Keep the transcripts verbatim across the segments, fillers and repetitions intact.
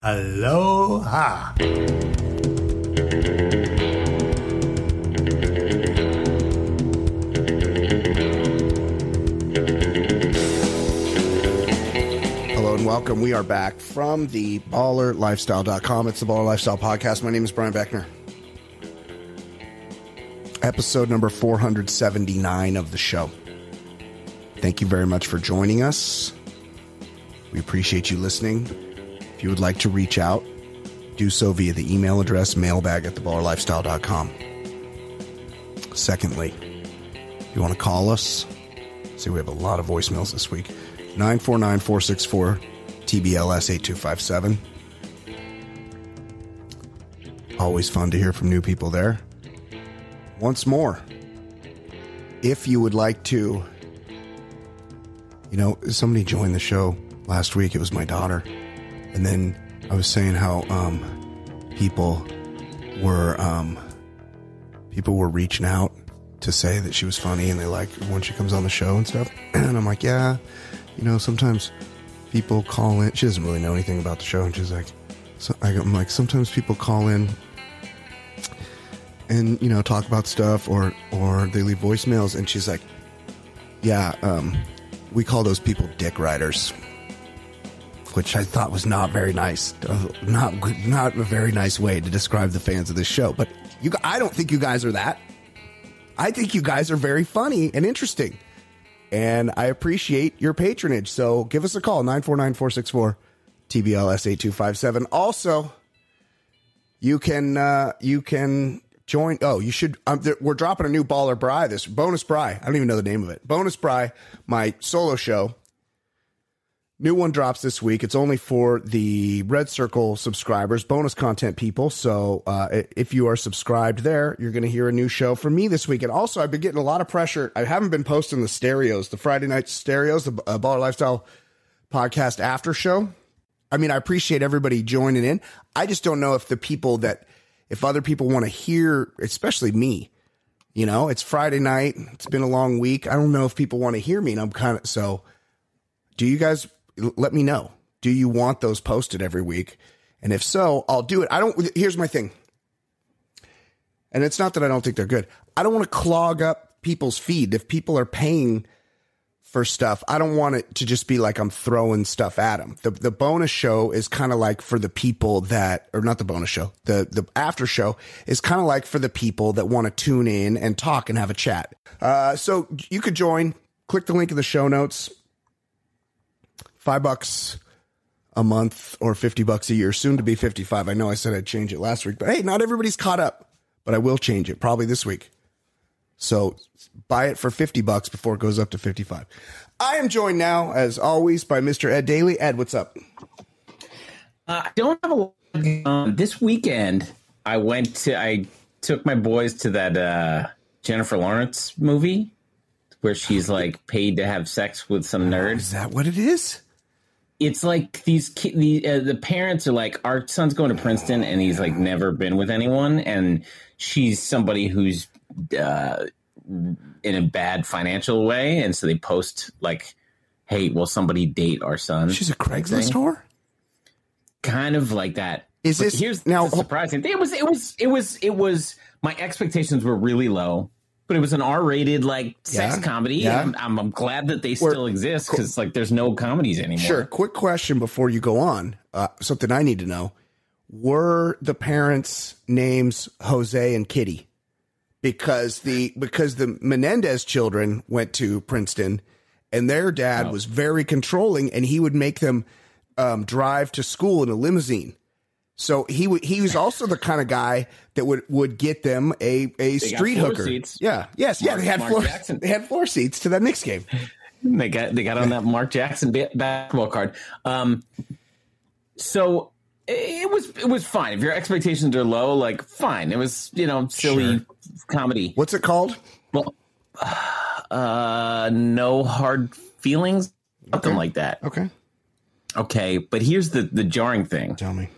Aloha. Hello and welcome. We are back from the baller lifestyle dot com. It's the Baller Lifestyle Podcast. My name is Brian Beckner. Episode number four hundred seventy-nine of the show. Thank you very much for joining us. We appreciate you listening. If you would like to reach out, do so via the email address mailbag at the baller lifestyle dot com. Secondly, if you want to call us, see, we have a lot of voicemails this week. nine four nine, four six four, T B L S eight two five seven. Always fun to hear from new people there. Once more, if you would like to, you know, somebody joined the show last week. It was my daughter. And then I was saying how um, people were um, people were reaching out to say that she was funny and they like when she comes on the show and stuff. And I'm like, yeah, you know, sometimes people call in. She doesn't really know anything about the show. And she's like, so I'm like, sometimes people call in and, you know, talk about stuff or, or they leave voicemails. And she's like, yeah, um, we call those people dick riders, which I thought was not very nice. Uh, not, not a very nice way to describe the fans of this show. But you, I don't think you guys are that. I think you guys are very funny and interesting. And I appreciate your patronage. So give us a call, nine four nine, four six four, T B L S eight two five seven. Also, you can, uh, you can join. Oh, you should. Um, there, we're dropping a new Baller Bri, this Bonus Bri. I don't even know the name of it. Bonus Bri, my solo show. New one drops this week. It's only for the Red Circle subscribers, bonus content people. So uh, if you are subscribed there, you're going to hear a new show from me this week. And also, I've been getting a lot of pressure. I haven't been posting the stereos, the Friday night stereos, the uh, Baller Lifestyle Podcast after show. I mean, I appreciate everybody joining in. I just don't know if the people that, if other people want to hear, especially me, you know, it's Friday night. It's been a long week. I don't know if people want to hear me. And I'm kind of, so do you guys... let me know. Do you want those posted every week? And if so, I'll do it. I don't, here's my thing. And it's not that I don't think they're good. I don't want to clog up people's feed. If people are paying for stuff, I don't want it to just be like I'm throwing stuff at them. The the bonus show is kind of like for the people that, or not the bonus show, the, the after show is kind of like for the people that want to tune in and talk and have a chat. Uh, so you could join, click the link in the show notes. Five bucks a month or fifty bucks a year, soon to be fifty-five. I know I said I'd change it last week, but hey, not everybody's caught up, but I will change it probably this week. So buy it for fifty bucks before it goes up to fifty-five. I am joined now, as always, by Mister Ed Daly. Ed, what's up? Uh, I don't have a lot going on. This weekend, I went to, I took my boys to that uh, Jennifer Lawrence movie where she's like paid to have sex with some nerd. Oh, is that what it is? It's like these ki- the uh, the parents are like, our son's going to Princeton and he's like never been with anyone, and she's somebody who's uh, in a bad financial way, and so they post like, "Hey, will somebody date our son?" She's a Craigslist whore, kind of like that. Is but this here's now the surprising thing? It was it was it was it was my expectations were really low. But it was an R-rated, like, sex yeah, comedy. Yeah. I'm, I'm, I'm glad that they still exist because, like, there's no comedies anymore. Sure. Quick question before you go on. Uh, something I need to know. Were the parents' names Jose and Kitty? Because the because the Menendez children went to Princeton, and their dad oh. was very controlling, and he would make them um, drive to school in a limousine. So he w- he was also the kind of guy that would, would get them a, a they street got floor hooker. Seats. Yeah. Yes. Mark, yeah. They had Mark floor. Jackson. They had floor seats to that Knicks game. They got they got on that Mark Jackson basketball card. Um, so it was it was fine. If your expectations are low, like fine. It was, you know, silly sure. comedy. What's it called? Well, uh, no hard feelings, something okay. like that. Okay. Okay, but here's the the jarring thing. Tell me.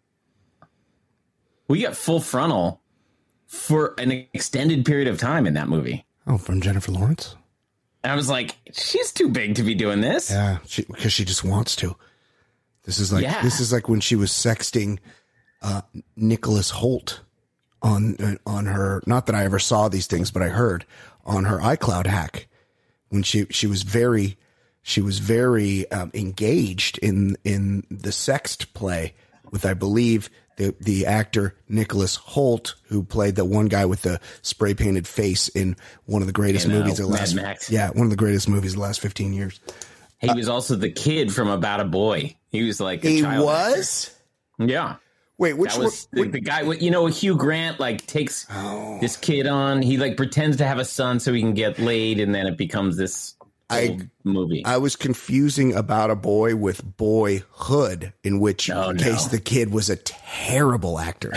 We got full frontal for an extended period of time in that movie. Oh, from Jennifer Lawrence? And I was like, she's too big to be doing this. Yeah, because she, she just wants to. This is like Yeah. this is like when she was sexting uh, Nicholas Holt on uh, on her. Not that I ever saw these things, but I heard on her iCloud hack when she she was very she was very um, engaged in in the sext play with, I believe, the the actor Nicholas Holt, who played the one guy with the spray painted face in one of the greatest In, uh, movies of the Mad last Max. yeah one of the greatest movies of the last fifteen years. He was also the kid from About a Boy. He was like a He child was. actor. Yeah. Wait, which That was one? the, the guy. You know, Hugh Grant like takes this kid on. He like pretends to have a son so he can get laid, and then it becomes this I- old movie. I was confusing About a Boy with Boyhood, in which Oh, no. case the kid was a terrible actor.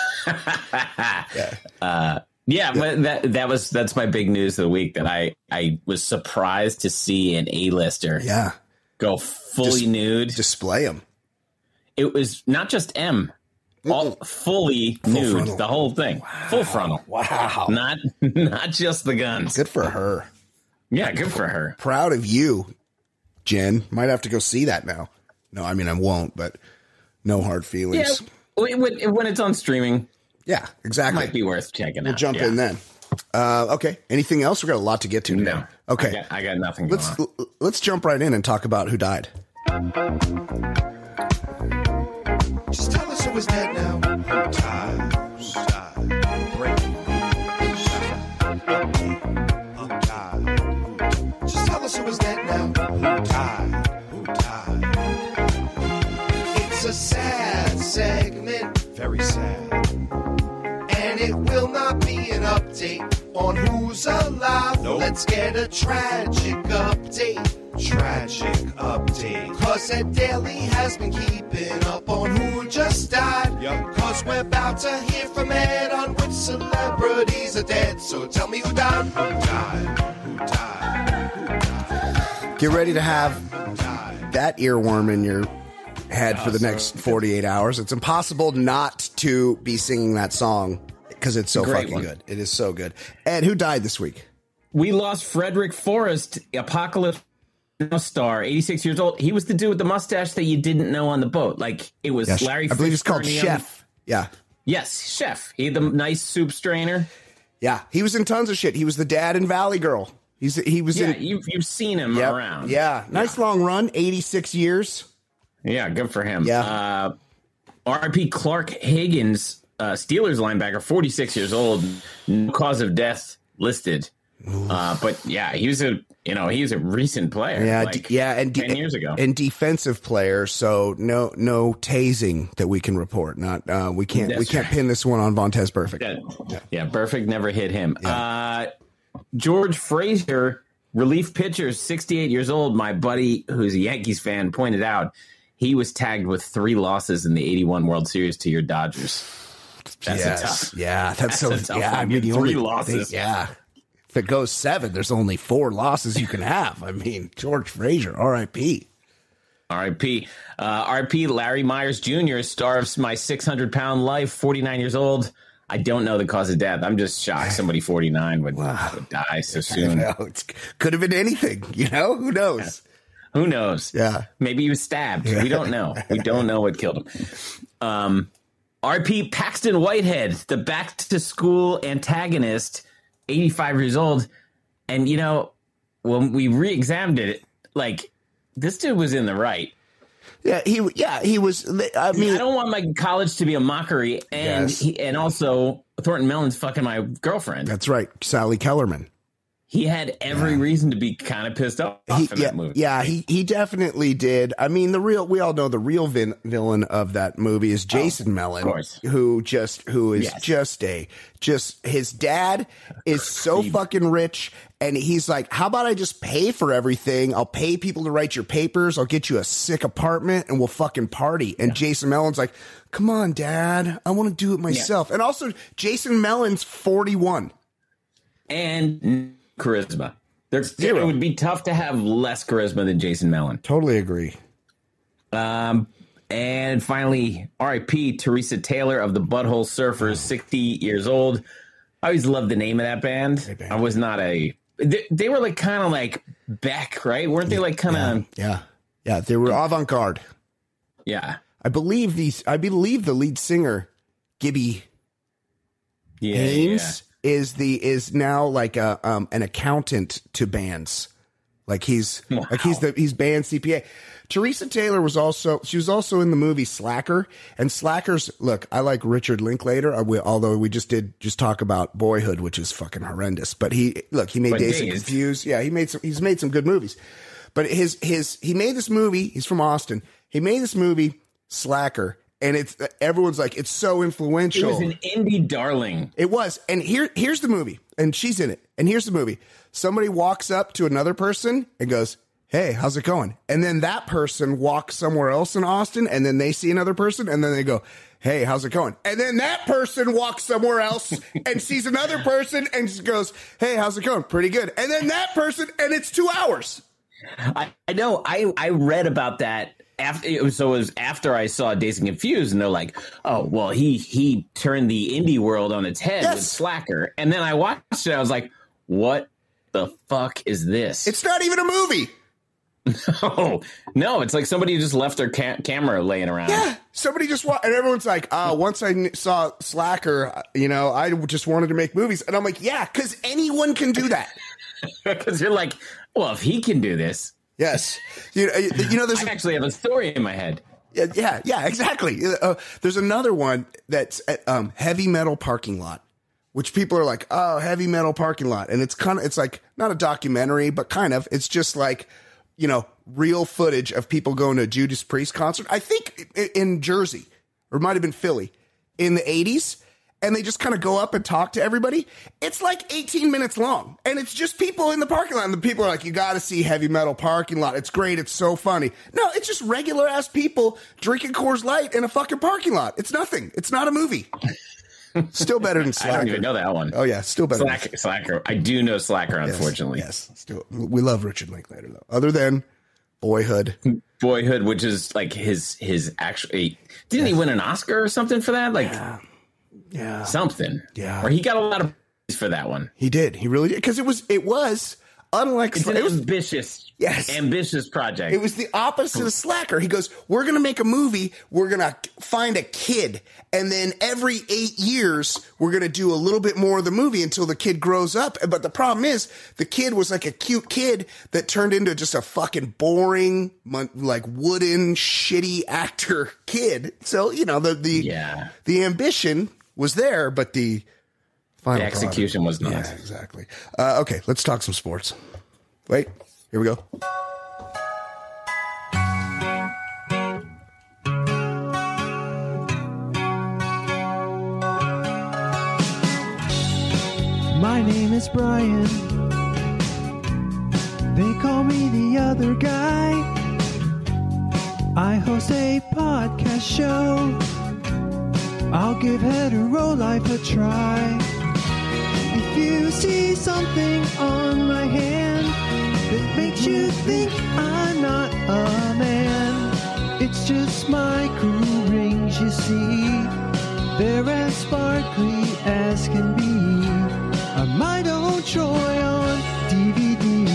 yeah, but that that was that's my big news of the week. That I I was surprised to see an A-lister Yeah, go fully Dis- nude. display him. It was not just M, all fully nude, frontal. the whole thing, full frontal. Wow, Not not just the guns. good for her. Yeah, good for her. Proud of you, Jen. Might have to go see that now. No, I mean I won't, but no hard Yeah, feelings. when, when when it's on streaming, Yeah, it exactly. might be worth checking We'll out. jump yeah. in then. Uh, okay. Anything else? We got a lot to get to today. No. Okay. I got, I got nothing going Let's on. l- let's jump right in and talk about who died. Just tell us who is dead now. Who died? Who died? Breaking news. Update. Who died? Just tell us who is dead now. Who died? Who died? It's a sad segment. Very sad. And it will not be an update on who's alive. Nope. Let's get a tragic update. Tragic update. Cause Ed Daly has been keeping up on who just died. Yep. Cause we're about to hear from Ed on which celebrities are dead. So tell me who died. Who died? Who died? Who died? Get ready to have Who died? that earworm in your head for the so- next forty-eight hours. It's impossible not to be singing that song because it's so Great fucking one. good. It is so good. Ed, who died this week? We lost Frederick Forrest, Apocalypse Now star, eighty-six years old. He was the dude with the mustache that you didn't know on the boat. Like it was Yes, Larry. I believe it's called Fishburne. Chef. Yeah. Yes, Chef. He had the nice soup strainer. Yeah. He was in tons of shit. He was the dad in Valley Girl. He's he was Yeah, in you've you've seen him Yep. around. Yeah. Nice long run, eighty-six years. Yeah, good for him. Yeah. Uh, R I P Clark Higgins, uh, Steelers linebacker, forty-six years old. No cause of death listed. Uh, but yeah, he was a you know he was a recent player. Yeah, like d- yeah, and de- ten years ago. and defensive player. So no, no tasing that we can report. Not uh, we can't we That's can't right. pin this one on Vontez Perfect. Yeah, yeah, Burfict never hit him. Uh, George Frazier, relief pitcher, sixty-eight years old. My buddy, who's a Yankees fan, pointed out he was tagged with three losses in the eighty-one World Series to your Dodgers. That's yes. a tough. Yeah, that's, that's so. a tough Yeah, one. I mean, the Three only losses. they- yeah, if it goes seven, there's only four losses you can have. I mean, George Frazier, R I P R I P Uh, R I P Larry Myers Junior, star of My six hundred pound Life, forty-nine years old. I don't know the cause of death. I'm just shocked somebody forty-nine would, would die so You soon. know, it's, could have been anything. You know, who knows? Who knows? Yeah. Maybe he was stabbed. We don't know. We don't know what killed him. Um, R P Paxton Whitehead, the back to school antagonist, eighty-five years old. And, you know, when we re examined it, like, this dude was in the right. Yeah, he. Yeah, he was. I mean, I don't want my college to be a mockery. And, Yes. he, and also, Thornton Mellon's fucking my girlfriend. that's right, Sally Kellerman. He had every reason to be kind of pissed off He, in yeah, that movie. yeah, he he definitely did. I mean, the real we all know the real vin, villain of that movie is Jason Mellon, course. who just who is Yes. just a just his dad is so fucking rich, and he's like, how about I just pay for everything? I'll pay people to write your papers. I'll get you a sick apartment, and we'll fucking party. And Jason Mellon's like, come on, Dad, I want to do it myself. And also, Jason Mellon's forty-one. And charisma. There's, Zero. it would be tough to have less charisma than Jason Mellon. Totally agree. Um, and finally, R I P Teresa Taylor of the Butthole Surfers, sixty years old. I always loved the name of that band. band. I was not a. They, they were like kind of like Beck, right? Weren't they like kind of? Yeah, yeah, they were avant garde. Yeah. I believe these. I believe the lead singer, Gibby Yeah. Haynes, is the is now like a um an accountant to bands. Like he's Wow. like he's the he's band C P A. Teresa Taylor was also she was also in the movie Slacker, and Slackers. Look, I like Richard Linklater. uh, we- Although we just did just talk about Boyhood, which is fucking horrendous. But he look he made But Dazed and Dazed. Confused. Yeah, he made some. He's made some good movies. But his his he made this movie. He's from Austin. He made this movie Slacker, and it's everyone's like it's so It influential. was an indie darling. It was. And here, here's the movie. And she's in it. And here's the movie. Somebody walks up to another person and goes, hey, how's it going? And then that person walks somewhere else in Austin, and then they see another person, and then they go, hey, how's it going? And then that person walks somewhere else and sees another person and goes, hey, how's it going? Pretty good. And then that person, and it's two hours. I, I know. I, I read about that after. It was, so it was after I saw Dazed and Confused, and they're like, "Oh, well, he he turned the indie world on its head Yes. with Slacker." And then I watched it. I was like, "What the fuck is this?" It's not even a movie. oh no! It's like somebody just left their ca- camera laying around. Yeah, somebody just wa- and everyone's like, "Oh, once I kn- saw Slacker, uh, you know, I just wanted to make movies." And I'm like, "Yeah, because anyone can do that." Because you're like, well, if he can do this, Yes, you know, you know, there's I a, actually have a story in my head. yeah, yeah, yeah, exactly. Uh, there's another one that's at, um, Heavy Metal Parking Lot, which people are like, "Oh, Heavy Metal Parking Lot," and it's kind of it's like not a documentary, but kind of. It's just like, you know, real footage of people going to a Judas Priest concert. I think in, in Jersey, or it might have been Philly, in the eighties. And they just kind of go up and talk to everybody. It's like eighteen minutes long. And it's just people in the parking lot. And the people are like, you got to see Heavy Metal Parking Lot. It's great. It's so funny. No, it's just regular ass people drinking Coors Light in a fucking parking lot. It's nothing. It's not a movie. Still better than Slacker. I don't even know that one. Oh, yeah. Still better. Slacker, than Slacker. I do know Slacker, Yes, unfortunately. Yes. Still, we love Richard Linklater, though. Other than Boyhood. Boyhood, which is like his his actually. Didn't he win an Oscar or something for that? Like Yeah. Yeah. something. Yeah. Or he got a lot of praise for that one. He did. He really did. Because it was, it was, unlike, It's an it was, ambitious, Yes. ambitious project. It was the opposite of Slacker. He goes, we're going to make a movie. We're going to find a kid. And then every eight years, we're going to do a little bit more of the movie until the kid grows up. But the problem is, the kid was like a cute kid that turned into just a fucking boring, mon- like wooden, shitty actor kid. So, you know, the, the, Yeah. the ambition was there, but the final The execution was not. Yeah, exactly. Uh, okay, let's talk some sports. Wait, here we go. My name is Brian. They call me the other guy. I host a podcast show. I'll give hetero life a try. If you see something on my hand that makes you think I'm not a man, it's just my cool rings, you see. They're as sparkly as can be. I might own Troy on D V D.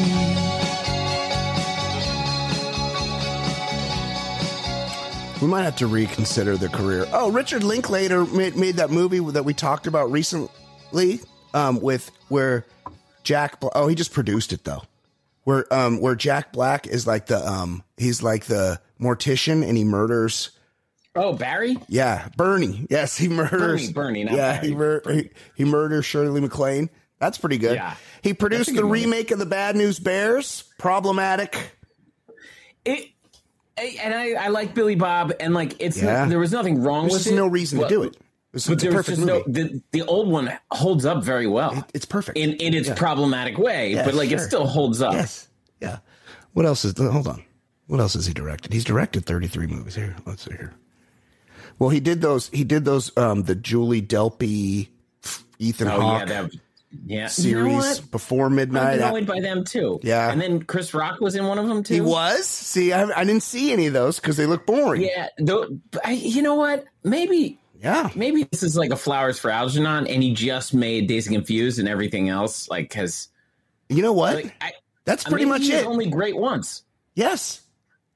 We might have to reconsider the career. Oh, Richard Linklater made, made that movie that we talked about recently, um, with where Jack. Bla- oh, he just produced it though. Where um, where Jack Black is like the um, he's like the mortician and he murders. Oh, Barry? Yeah, Bernie. Yes, he murders Bernie, Bernie, not yeah, Barry. he, mur- he he murders Shirley MacLaine. That's pretty good. Yeah. He produced That's a the good movie. remake of the Bad News Bears. Problematic. It, and I, I like Billy Bob, and like it's Yeah. not, there was nothing wrong There's with just it. no reason but- to do it. It's But a there was perfect just movie. no the, the old one holds up very well. It's perfect. in in its Yeah. problematic way, Yeah, but like it sure. still holds up. Yes. Yeah. What else is? Hold on. What else has he directed? He's directed thirty-three movies. Here, let's see here. Well, he did those. He did those. Um, the Julie Delpy, Ethan Oh Hawke yeah, that yeah. series You know what? before I'm midnight. annoyed by them too. Yeah. and then Chris Rock was in one of them too. He was. See, I, I didn't see any of those because they look boring. Yeah, though. I, you know what? Maybe. Yeah. Maybe this is like a Flowers for Algernon, and he just made Dazed and Confused, and everything else like has. You know what? Like, I, That's pretty maybe much he was it. only great once. Yes.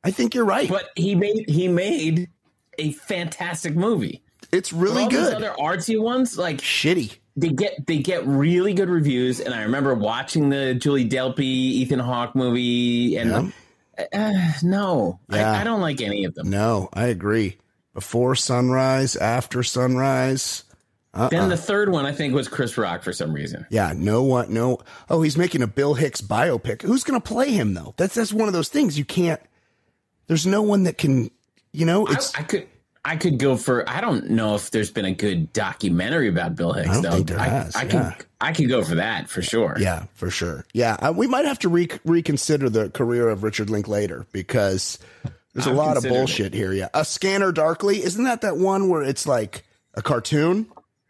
I think you're right. But he made he made a fantastic movie. It's really all good. These other artsy ones, like shitty. They get they get really good reviews, and I remember watching the Julie Delpy, Ethan Hawke movie, and yeah. uh, no, yeah. I, I don't like any of them. No, I agree. Before Sunrise, After Sunrise. Uh-uh. Then the third one, I think, was Chris Rock for some reason. Yeah, no one, no. Oh, he's making a Bill Hicks biopic. Who's going to play him though? That's that's one of those things you can't. There's no one that can. You know, it's. I, I could. I could go for. I don't know if there's been a good documentary about Bill Hicks. I don't though. think there I, has. I yeah. could. I could go for that for sure. Yeah, for sure. Yeah, uh, we might have to re- reconsider the career of Richard Linklater because there's a I've lot of considered bullshit it. here. Yeah, A Scanner Darkly. Isn't that that one where it's like a cartoon?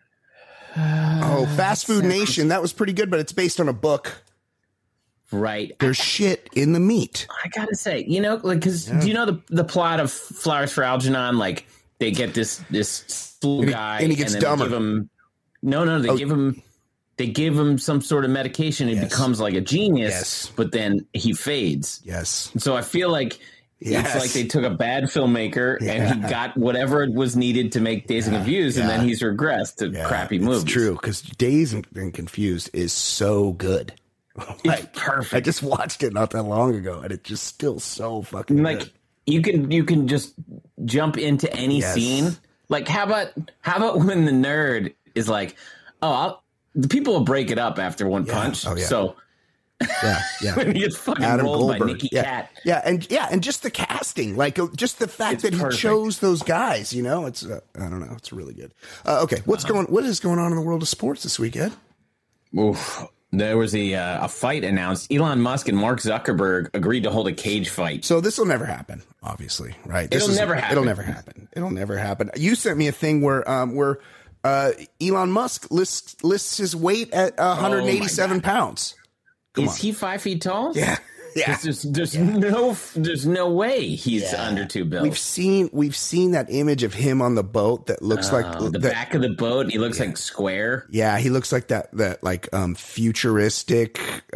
Oh, Fast Food Nation. That was pretty good, but it's based on a book. Right. There's shit in the meat. I gotta say, you know, like, because Yeah. do you know the the plot of Flowers for Algernon? Like, they get this this fool And he- guy, and he gets then dumber. They give him, no, no, they Oh. give him. They give him some sort of medication. He Yes. becomes like a genius, Yes. but then he fades. Yes. So I feel like Yes. it's like they took a bad filmmaker Yeah. and he got whatever was needed to make Dazed and Confused, and Yeah. then he's regressed to Yeah, crappy it's movies. true, because Dazed and and Confused is so good. It's perfect. I just watched it not that long ago, and it's just still so fucking Like good. you can you can just jump into any Yes. scene. Like how about how about when the nerd is like, oh, I'll, the people will break it up after one Yeah. punch. Oh, yeah. So Yeah, yeah. when he gets fucking Adam rolled by Goldberg. Nicky yeah. Cat. Yeah, and yeah, and just the casting, like uh, just the fact It's that perfect. he chose those guys, you know, it's uh, I don't know, it's really good. Uh, okay, what's going what is going on in the world of sports this weekend? Oof. There was a uh, a fight announced. Elon Musk and Mark Zuckerberg agreed to hold a cage fight. So this will never happen, obviously, right? This It'll is- never happen. It'll never happen. It'll never happen. You sent me a thing where um where uh Elon Musk lists lists his weight at uh, one hundred eighty-seven pounds. Come Is on. he five feet tall? Yeah. Yeah. There's, there's no there's no way he's Yeah. under two bills. We've seen we've seen that image of him on the boat that looks like Oh, the that, back of the boat. He looks like square. yeah, he looks like that that like um futuristic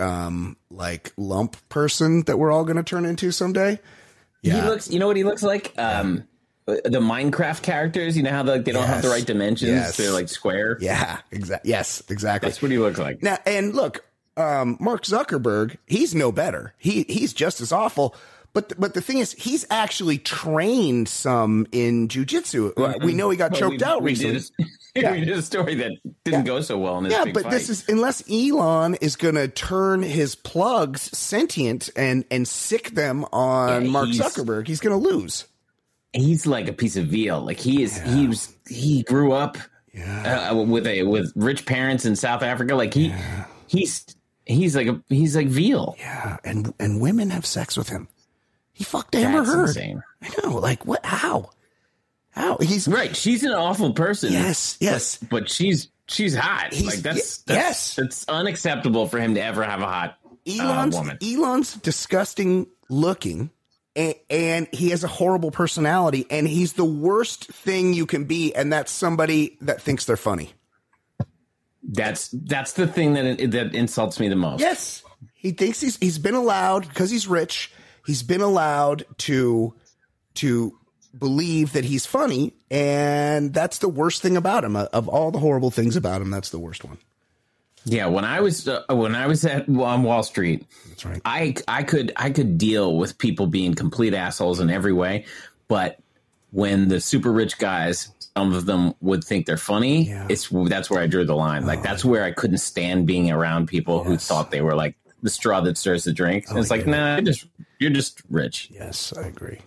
um like lump person that we're all going to turn into someday. Yeah. He looks. You know what he looks like? Um, the Minecraft characters. You know how like they don't have the Yes. right dimensions. Yes. They're like square. Yeah, exactly. Yes, exactly. That's what he looks like. Now, and look, um, Mark Zuckerberg, he's no better. He he's just as awful. But th- but the thing is, he's actually trained some in jujitsu. We know he got Well, choked we- out we recently. Did a, Yeah. we did a story that didn't go so well in this Yeah, big but fight. this is unless Elon is going to turn his plugs sentient and and sick them on Yeah, Mark he's- Zuckerberg, he's going to lose. He's like a piece of veal. Like he is. He was. He grew up Yeah. uh, with a with rich parents in South Africa. Like he he's he's like a he's like veal. Yeah, and and women have sex with him. He fucked Amber That's Heard. insane. I know, like what? How? How? He's Right. She's an awful person. Yes, yes. But, but she's she's hot. He's- like that's, y- that's yes. It's unacceptable for him to ever have a hot uh, Elon's woman. Elon's disgusting looking, and, and he has a horrible personality, and he's the worst thing you can be, and that's somebody that thinks they're funny. That's that's the thing that that insults me the most. Yes, he thinks he's he's been allowed because he's rich. He's been allowed to to believe that he's funny, and that's the worst thing about him. Of all the horrible things about him, that's the worst one. Yeah, when I was uh, when I was at on Wall Street, That's right. I I could I could deal with people being complete assholes in every way, but when the super rich guys, some of them would think they're funny. Yeah. It's that's where I drew the line. Like that's where I couldn't stand being around people who Yes. thought they were like the straw that stirs the drink. And it's I like, get it. nah, you're just you're just rich. Yes, I agree.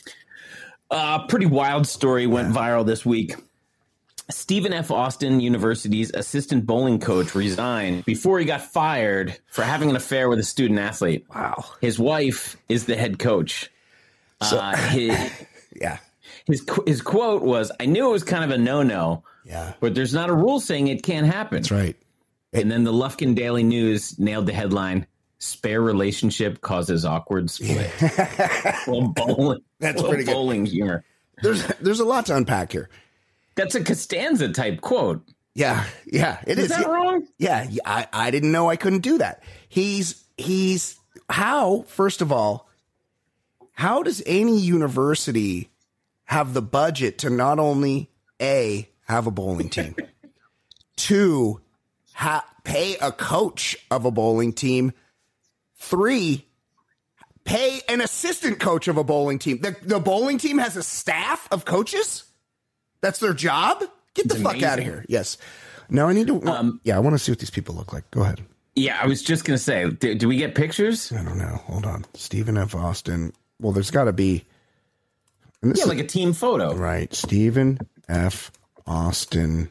A uh, pretty wild story went viral this week. Stephen F. Austin University's assistant bowling coach resigned before he got fired for having an affair with a student athlete. Wow. His wife is the head coach. So- uh, his, Yeah. his his quote was, "I knew it was kind of a no-no, Yeah. but there's not a rule saying it can't happen." That's right. And then the Lufkin Daily News nailed the headline, "Spare relationship causes awkward split." Well, bowling. That's well, pretty good. bowling humor. There's there's a lot to unpack here. That's a Costanza type quote. Yeah, yeah, it is. Is that yeah, wrong? Yeah, yeah, I, I didn't know I couldn't do that. He's he's how, first of all, how does any university have the budget to not only A, have a bowling team, two, ha- pay a coach of a bowling team, three, pay an assistant coach of a bowling team? The, the bowling team has a staff of coaches? That's their job? Get the It's fuck amazing. out of here. Yes. No, I need to. Um, yeah, I want to see what these people look like. Go ahead. Yeah, I was just gonna say, do, do we get pictures? I don't know. Hold on. Stephen F. Austin. Well, there's got to be. And this Yeah, is, like a team photo. right. Stephen F. Austin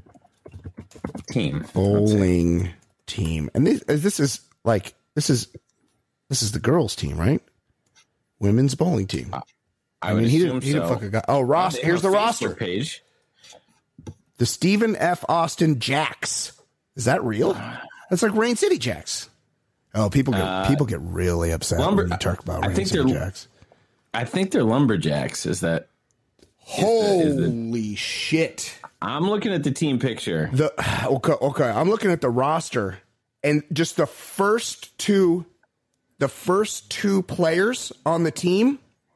Team. bowling team. And this, this is like, this is, this is the girls' team, right? Women's bowling team. I, I would mean, he assume didn't, he didn't so. fucking got. Oh, Ross. They Here's have the a Facebook roster. page. The Stephen F. Austin Jacks. Is that real? That's like Rain City Jacks. Oh, people get Uh, people get really upset Lumber- when you talk about I Rain think City they're- Jacks. I think they're lumberjacks. Is that? Holy shit! I'm looking at the team picture. The okay, okay. I'm looking at the roster, and just the first two, the first two players on the team,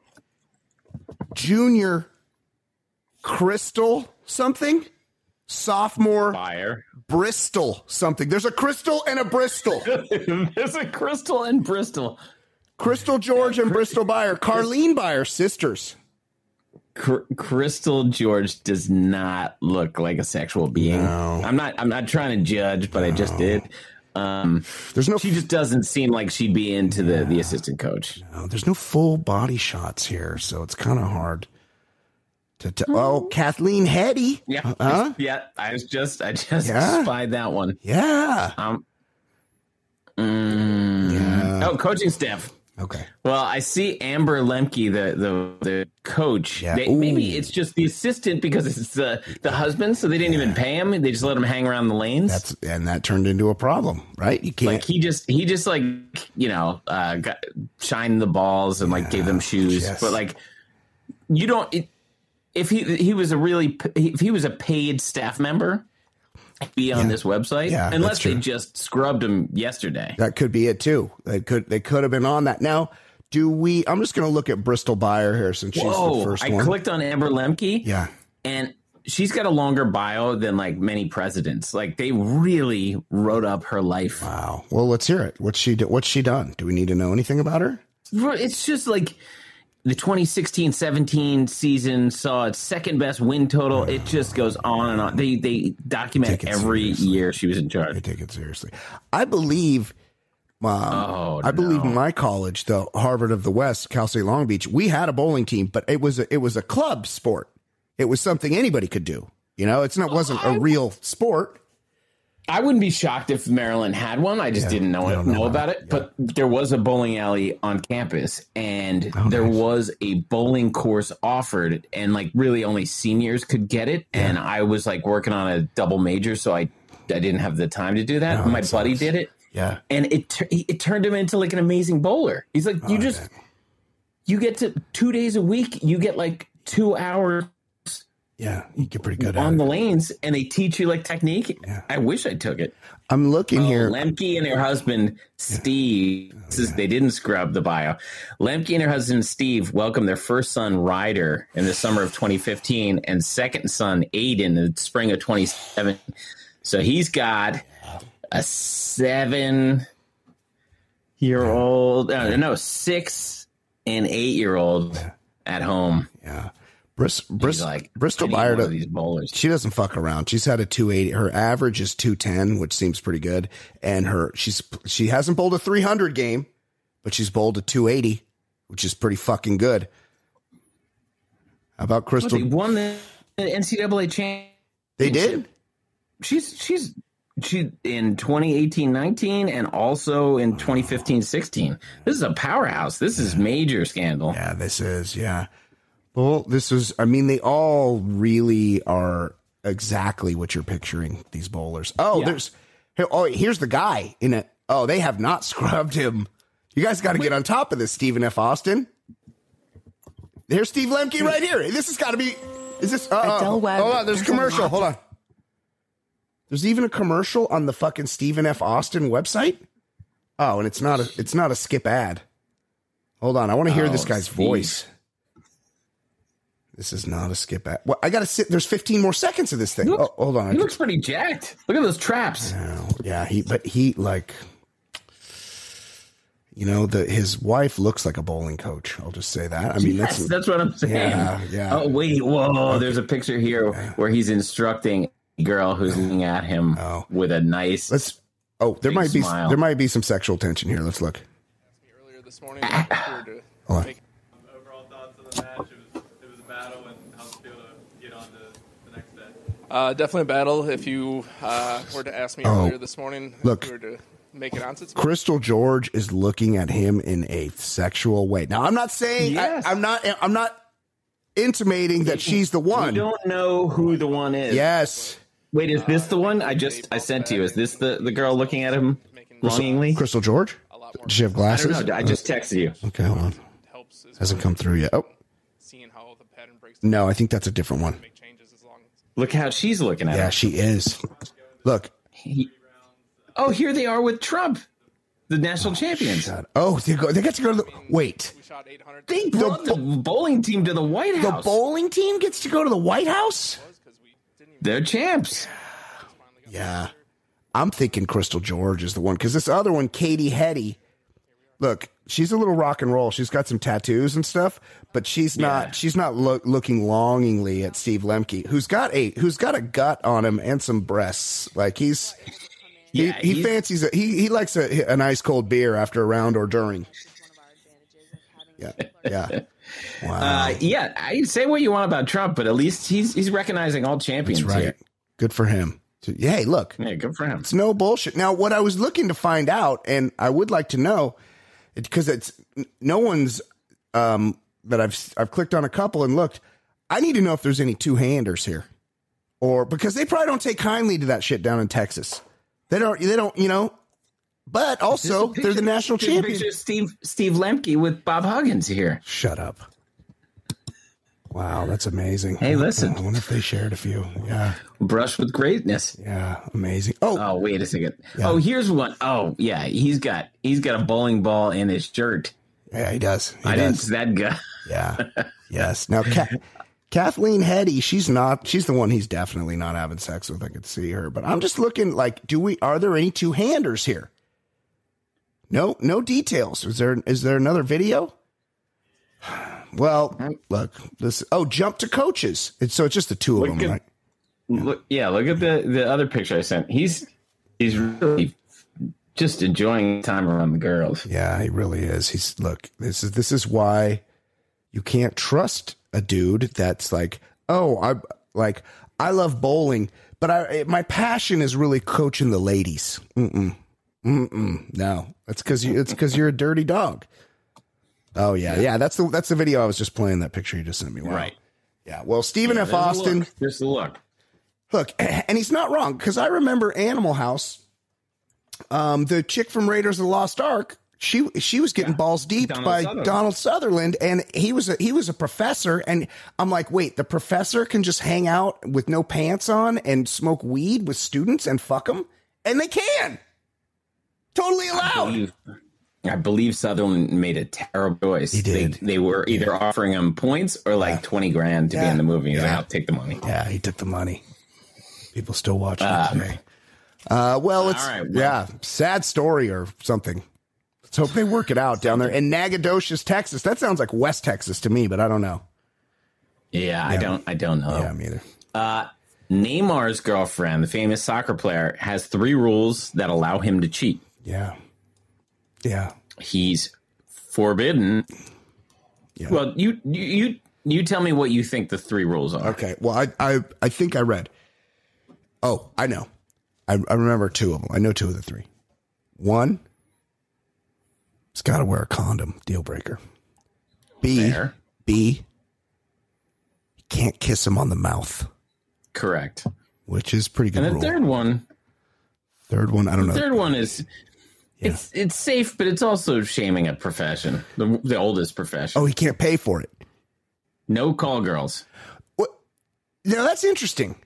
junior Crystal something, sophomore Fire. Bristol something. There's a Crystal and a Bristol. There's a Crystal and Bristol. Crystal George and Bristol Byer, Carlene Byer, sisters. Cr- Crystal George does not look like a sexual being. No. I'm not. I'm not trying to judge, but I just did. Um, There's no she just doesn't seem like she'd be into the the assistant coach. No, there's no full body shots here, so it's kind of hard to. to oh, Kathleen Hetty. Yeah, Huh? yeah. I was just. I just Yeah. spied that one. Yeah. Um. mm, Yeah. Oh, coaching staff. Okay. Well, I see Amber Lemke, the the, the coach. Yeah. They, maybe Ooh. it's just the assistant because it's the the husband, so they didn't even pay him. They just let him hang around the lanes. That's and that turned into a problem, right? You can't. like he just he just like you know uh, got, shined the balls and like gave them shoes, yes. but like you don't. It, if he he was a really if he was a paid staff member, he'd be on Yeah. this website. Yeah, that's unless they true. just scrubbed him yesterday. That could be it too. They could they could have been on that. Now, do we? I'm just going to look at Bristol Byer here since she's the Whoa! first I one. clicked on Amber Lemke. Yeah. And she's got a longer bio than like many presidents. Like they really wrote up her life. Wow. Well, let's hear it. What's she do? What's she done? Do we need to know anything about her? It's just like the twenty sixteen seventeen season saw its second best win total. It just goes on and on. They they document Take it every seriously. year she was in I charge. take it seriously. I believe. Um, Oh, I believe no. my college, the Harvard of the West, Cal State Long Beach, we had a bowling team, but it was a, it was a club sport. It was something anybody could do. You know, it's not wasn't a real sport. I wouldn't be shocked if Maryland had one. I just Yeah, didn't know I it, don't know know about about it. But there was a bowling alley on campus, and there nice. was a bowling course offered, and like really only seniors could get it. And I was like working on a double major, so I I didn't have the time to do that. Oh, My that buddy sucks. did it, Yeah. and it tur- it turned him into like an amazing bowler. He's like, you Oh, just man. you get to two days a week, you get like two hours Yeah, you get pretty good at on it. the lanes, and they teach you like technique. Yeah. I wish I took it. I'm looking Oh, here. Lemke and her husband Steve. This is, they didn't scrub the bio. Lemke and her husband Steve welcomed their first son Ryder in the summer of twenty fifteen, and second son Aiden in the spring of twenty seventeen. So he's got a seven-year-old, uh, no, six and eight-year-old at home. Yeah. Bris, He's Bris, like, Bristol I need Byer, one do- of these bowlers. she doesn't fuck around. She's had a two eighty. Her average is two ten, which seems pretty good. And her she's she hasn't bowled a three hundred game, but she's bowled a two eighty, which is pretty fucking good. How about Crystal? They won the N C double A championship. They did? She's she's she in twenty eighteen nineteen and also in twenty fifteen sixteen. This is a powerhouse. This is major scandal. Yeah, this is, yeah. Well, this is, I mean, they all really are exactly what you're picturing, these bowlers. Oh, Yeah. there's, here, oh, here's the guy in it. Oh, they have not scrubbed him. You guys got to get on top of this, Stephen F. Austin. Here's Steve Lemke right here. This has got to be, is this, uh, uh, Adele Webb. hold on, there's a There's a commercial. lot Hold on. There's even a commercial on the fucking Stephen F. Austin website. Oh, and it's not a, it's not a skip ad. Hold on. I want to hear Oh, this guy's Steve. voice. This is not a skip at. Well, I got to sit. There's fifteen more seconds of this thing. He looks, oh, hold on. I He can- looks pretty jacked. Look at those traps. No, yeah, he, but he like, you know, the his wife looks like a bowling coach. I'll just say that. I mean, Yes, that's that's what I'm saying. Yeah, yeah. Oh, wait. Whoa. There's a picture here where he's instructing a girl who's looking at him Oh. with a nice. let's. Oh, there Big might be smile. there might be some sexual tension here. Let's look. Earlier this morning, we were to Hold on. make Overall thoughts of the match? It was it was a battle, and how does it feel to get on to the next day? Uh, definitely a battle. If you uh, were to ask me Oh, earlier this morning, look. if we were to make it onto it. Crystal George is looking at him in a sexual way. Now, I'm not saying Yes. I, I'm not. I'm not intimating that she's the We one. don't know who the one is. Yes, Wait, is this the one I just I sent to you? Is this the, the girl looking at him longingly? Crystal George. A lot more Does she have I glasses? don't know. I just texted you. Okay, hold on. helps as Hasn't well come as through yet. Oh seeing how the pattern breaks. no, I think that's a different one. Make changes as long as Look how she's looking at Yeah, him. she is. Look. He- oh, here they are with Trump, the national champions. God. Oh, they go. They get to go to the. Wait, we shot eight hundred. They brought the, bowling team to the White the House. bowling team gets to go to the White House. because we didn't even They're champs. Yeah, I'm thinking Crystal George is the one because this other one, Katie Hetty. Look, she's a little rock and roll. She's got some tattoos and stuff, but she's not. Yeah. She's not loo- looking longingly at Steve Lemke, who's got a who's got a gut on him and some breasts. Like he's he, Yeah, he he's- fancies a, he he likes a, an ice cold beer after a round or during. Yeah, yeah. Wow, Uh, yeah, I say what you want about Trump, but at least he's he's recognizing all champions that's right. here. Good for him. So, yeah, hey, look, Yeah, good for him. it's no bullshit. Now, what I was looking to find out, and I would like to know, because it's no one's um, that I've I've clicked on a couple and looked. I need to know if there's any two handers here, or because they probably don't take kindly to that shit down in Texas. They don't. They don't. You know. But also, There's a they're the picture- national there's a champion. picture of Steve Steve Lemke with Bob Huggins here. Shut up. Wow, that's amazing. Hey, listen. I wonder if they shared a few. Yeah, Brush with greatness. yeah, amazing. Oh, Oh, wait a second. Yeah. Oh, here's one. Oh, yeah, he's got he's got a bowling ball in his shirt. yeah, he does. He I didn't does. see that guy. Yeah. Yes. Now, Ka- Kathleen Hetty, she's not. She's the one he's definitely not having sex with. I could see her, but I'm just looking like, do we? Are there any two handers here? No, no details. Is there? Is there another video? Well, look. This. Oh, jump to coaches. It's so it's just the two of Look them, at- right? Look, yeah, look at the the other picture I sent. He's he's really just enjoying time around the girls. Yeah, he really is. He's look. This is this is why you can't trust a dude that's like, oh, I like I love bowling, but I my passion is really coaching the ladies. Mm-mm. Mm-mm. No, that's because you. It's because you're a dirty dog. Oh yeah, yeah. That's the that's the video I was just playing. That picture you just sent me. Wow. Right. Yeah. Well, Stephen F. There's a Austin. look. There's the look. Look, and he's not wrong because I remember Animal House. Um, the chick from Raiders of the Lost Ark. She she was getting balls deep Donald by Sutherland. Donald Sutherland, and he was a, he was a professor. And I'm like, wait, the professor can just hang out with no pants on and smoke weed with students and fuck them, and they can. Totally I allowed. believe, I believe Sutherland made a terrible choice. He did. They, they were either offering him points or like twenty grand to be Yeah. in the movie. He's like, Yeah. I'll take the money. Yeah, he took the money. People still watching Uh, it today. Uh, well, it's all right, well- yeah, sad story or something. Let's hope they work it out down there in Nacogdoches, Texas. That sounds like West Texas to me, but I don't know. Yeah, I don't. I don't know. Yeah, me either. Uh, Neymar's girlfriend, the famous soccer player, has three rules that allow him to cheat. Yeah, yeah. He's forbidden. Yeah. Well, you you you you tell me what you think the three rules are. Okay. Well, I I I think I read. Oh, I know. I I remember two of them. I know two of the three. One, it's got to wear a condom. Deal breaker. B. Fair. B. You can't kiss him on the mouth, Correct. which is pretty good And the rule. third one, Third one, I don't know. third one is it's it's safe, but it's also shaming a profession, the the oldest profession. Oh, he can't pay for it. No call girls. What? Now that's interesting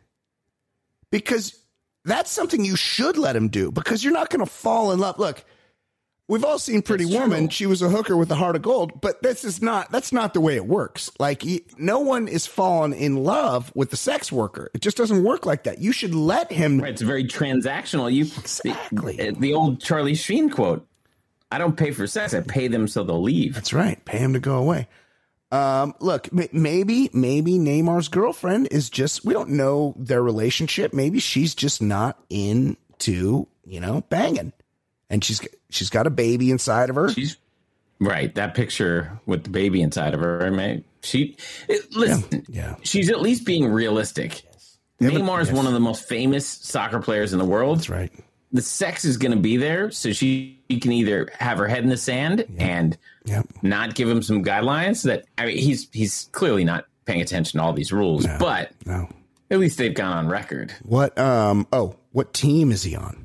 because that's something you should let him do because you're not going to fall in love. Look, we've all seen Pretty That's Woman. true. She was a hooker with a heart of gold, but this is not, that's not the way it works. Like y- no one is falling in love with the sex worker. It just doesn't work like that. You should let him. Right, it's very transactional. You Exactly. the, the old Charlie Sheen quote: "I don't pay for sex; I pay them so they'll leave." That's right. Pay him to go away. Um, look, m- maybe, maybe Neymar's girlfriend is just, we don't know their relationship. Maybe she's just not into, you know, banging, and she's, she's got a baby inside of her. She's right. That picture with the baby inside of her, man. She it, listen. Yeah, yeah. She's at least being realistic. Yeah, but- Neymar is yes. one of the most famous soccer players in the world. That's right. The sex is going to be there, so she can either have her head in the sand and Yep. not give him some guidelines. That I mean, he's he's clearly not paying attention to all these rules, No. but No. at least they've gone on record. What, um, oh, what team is he on?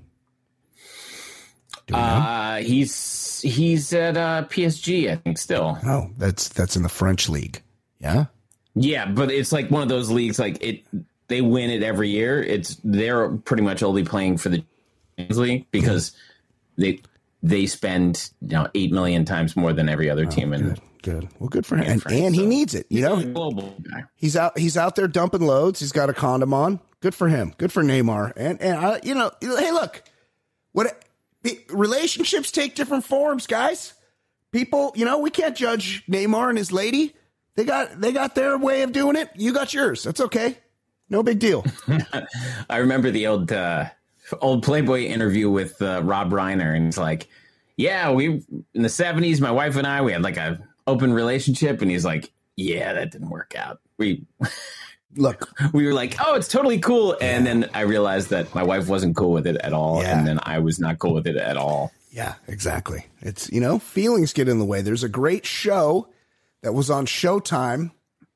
Do we know? Uh, he's he's at uh, P S G, I think, still. Oh, that's, that's in the French league. Yeah. Yeah, but it's like one of those leagues. Like it, they win it every year. It's they're pretty much only playing for the Champions League because they they spend you know eight million times more than every other team in Good. Good. Well, good for him. in And, France, and he so- needs it. You know, global guy. he's out, he's out there dumping loads. He's got a condom on. Good for him. Good for Neymar. And, and I, you know, hey, look, what relationships take different forms, guys. People, you know, we can't judge Neymar and his lady. They got, they got their way of doing it. You got yours. That's okay. No big deal. I remember the old uh, old Playboy interview with uh, Rob Reiner, and it's like, yeah, we in the seventies, my wife and I, we had like a open relationship, and he's like, yeah, that didn't work out. We Look, we were like, oh, it's totally cool, and then I realized that my wife wasn't cool with it at all, Yeah. and then I was not cool with it at all. yeah, exactly. It's, you know, feelings get in the way. There's a great show that was on Showtime.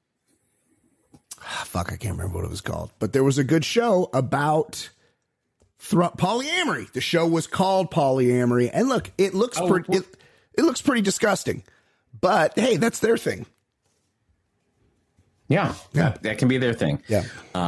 Ah, fuck, I can't remember what it was called, but there was a good show about thro- polyamory. The show was called Polyamory, and look, it looks Oh, pretty. well- It, it looks pretty disgusting, but hey, that's their thing. Yeah, Yeah. that, that can be their thing. Yeah,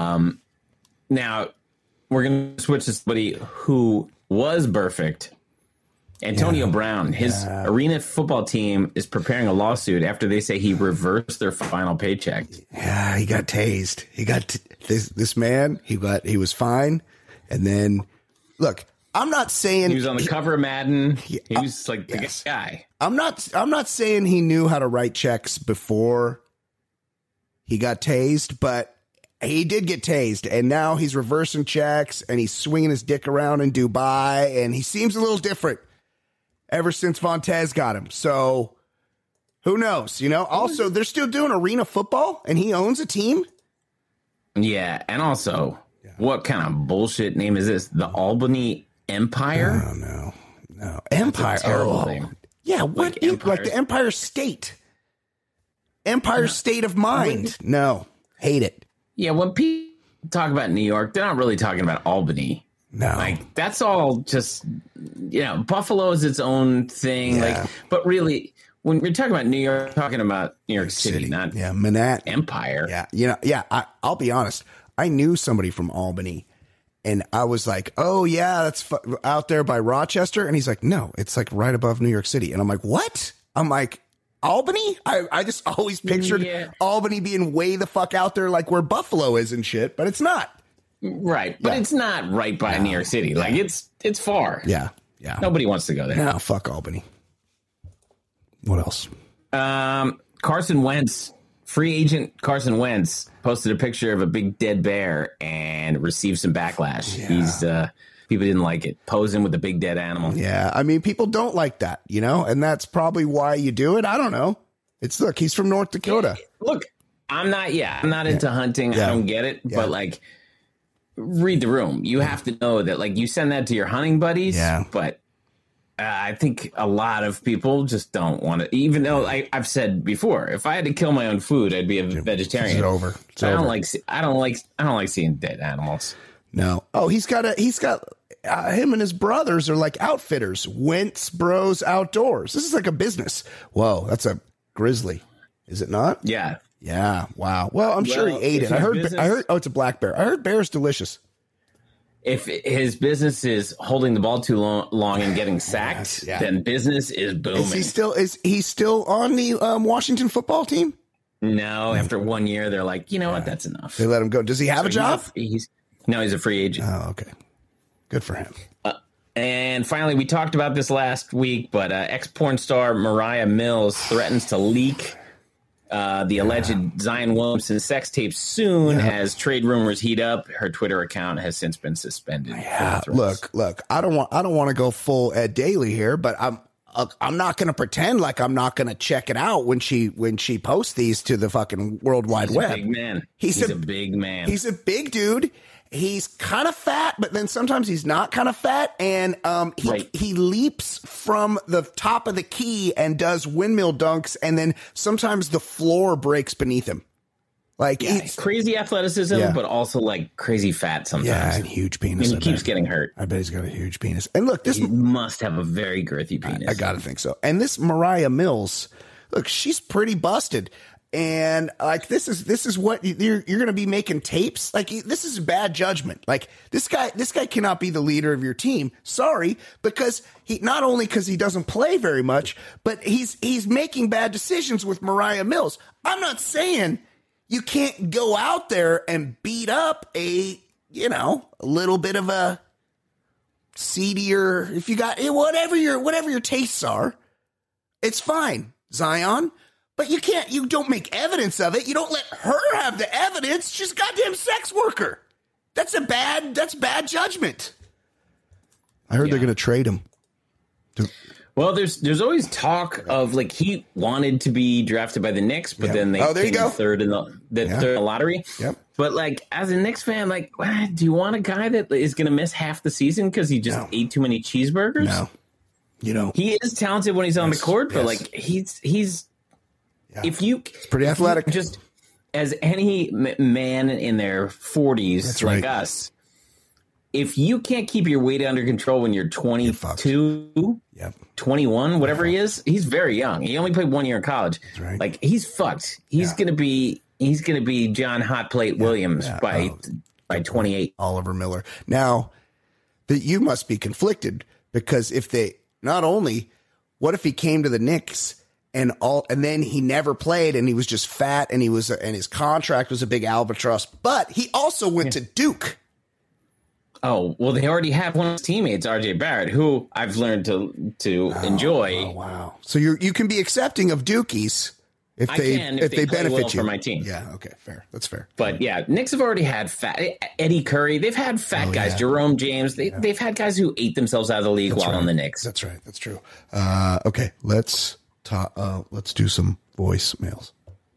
Now, we're going to switch to somebody who was perfect. Antonio Brown, his arena football team is preparing a lawsuit after they say he reversed their final paycheck. yeah. He got tased. He got t- this. This man. He got. He was fine, and then look. I'm not saying He was on the cover of Madden. He uh, was like the yes. guy. I'm not I'm not saying he knew how to write checks before he got tased, but he did get tased, and now he's reversing checks and he's swinging his dick around in Dubai, and he seems a little different ever since Vontez got him. So who knows? You know. Also, they're still doing arena football, and he owns a team. Yeah, and also, what kind of bullshit name is this? The Albany Empire? Oh no, no Empire. terrible oh. name. Yeah, what? Like Like, Empire- like the Empire State. Empire State of Mind. No, hate it. Yeah, when people talk about New York, they're not really talking about Albany. No. Like, that's all just, you know, Buffalo is its own thing. Yeah. Like, but really, when we're talking about New York, we're talking about New York City, not yeah, Manhattan. Empire. Yeah, you know, yeah. I, I'll be honest. I knew somebody from Albany, and I was like, "Oh yeah, that's fu- out there by Rochester." And he's like, "No, it's like right above New York City." And I'm like, "What?" I'm like, "Albany?" I, I just always pictured Yeah. Albany being way the fuck out there, like where Buffalo is and shit. But it's not. Right. But Yeah. it's not right by New York City. Like, it's it's far. Yeah, yeah. Nobody wants to go there. No, fuck Albany. What else? Um, Carson Wentz, free agent Carson Wentz, posted a picture of a big dead bear and received some backlash. He's uh, people didn't like it, posing with a big dead animal. Yeah, I mean, people don't like that, you know, and that's probably why you do it. I don't know. It's look, he's from North Dakota. Look, I'm not. Yeah, I'm not into hunting. Yeah. I don't get it. Yeah. But like, read the room. You have to know that. Like, you send that to your hunting buddies. Yeah. But uh, I think a lot of people just don't want to. Even though I, I've said before, if I had to kill my own food, I'd be a vegetarian. It's over. It's I don't over. like. se- I don't like. I don't like seeing dead animals. No. Oh, he's got a. He's got uh, him and his brothers are like outfitters. Wentz Bros Outdoors. This is like a business. Whoa, that's a grizzly, is it not? Yeah. Yeah. Wow. Well, I'm sure he Well, ate if it. I your heard. business- I heard. Oh, it's a black bear. I heard bear's delicious. if his business is holding the ball too long, long and getting sacked, yeah. then business is booming. Is he still is he still on the um, Washington football team? No, after one year, they're like, you know what, that's enough. They let him go. Does he have So a job? He's, he's no, he's a free agent. Oh, okay. Good for him. Uh, and finally, we talked about this last week, but uh, ex-porn star Mariah Mills threatens to leak uh, the alleged yeah. Zion Williamson sex tape soon yeah. as trade rumors heat up. Her Twitter account has since been suspended. Yeah, look, look. I don't want. I don't want to go full Ed Daly here, but I'm. Uh, I'm not going to pretend like I'm not going to check it out when she when she posts these to the fucking World Wide he's Web. A big man. He's, he's a, a big man. He's a big dude. He's kind of fat, but then sometimes he's not kind of fat, and um, he right. he leaps from the top of the key and does windmill dunks, and then sometimes the floor breaks beneath him. Like yeah, it's crazy athleticism, yeah. but also like crazy fat sometimes. Yeah, and huge penis. And he keeps getting hurt. I bet he's got a huge penis. And look, this he must have a very girthy penis. I, I gotta think so. And this Mariah Mills, look, she's pretty busted. And like this is this is what you're you're gonna be making tapes. Like this is bad judgment. Like this guy this guy cannot be the leader of your team. Sorry, because he not only because he doesn't play very much, but he's he's making bad decisions with Mariah Mills. I'm not saying you can't go out there and beat up a, you know, a little bit of a seedier, if you got whatever your whatever your tastes are, it's fine, Zion. But you can't, you don't make evidence of it. You don't let her have the evidence. She's a goddamn sex worker. That's a bad, that's bad judgment. I heard yeah. they're going to trade him. To- Well, there's there's always talk of like he wanted to be drafted by the Knicks, but yeah. then they oh, there came you go. third in the, the yeah. third in the lottery. Yep. But like as a Knicks fan, like, do you want a guy that is going to miss half the season because he just no. ate too many cheeseburgers? No, you know he is talented when he's on yes. the court, but yes. like he's he's yeah. if you it's pretty athletic, just as any m- man in their forties That's like right. us. If you can't keep your weight under control when you're twenty-two, you're yep. twenty-one, whatever he is, he's very young. He only played one year in college. That's right. Like he's fucked. He's yeah. gonna be he's gonna be John Hot Plate yeah. Williams yeah. by oh. by twenty-eight. Oliver Miller. Now that you must be conflicted because if they not only what if he came to the Knicks and all and then he never played and he was just fat and he was and his contract was a big albatross, but he also went yeah. to Duke. Oh, well, they already have one of his teammates, R J Barrett, who I've learned to to oh, enjoy. Oh, wow. So you you can be accepting of Dukies if they can, if if they, they, play benefit well you for my team. Yeah, okay, fair. That's fair. But yeah, Knicks have already had fat Eddie Curry. They've had fat oh, guys, yeah. Jerome James. They, yeah. They've had guys who ate themselves out of the league That's while right. on the Knicks. That's right. That's true. Uh, okay, let's ta- uh, let's do some voicemails.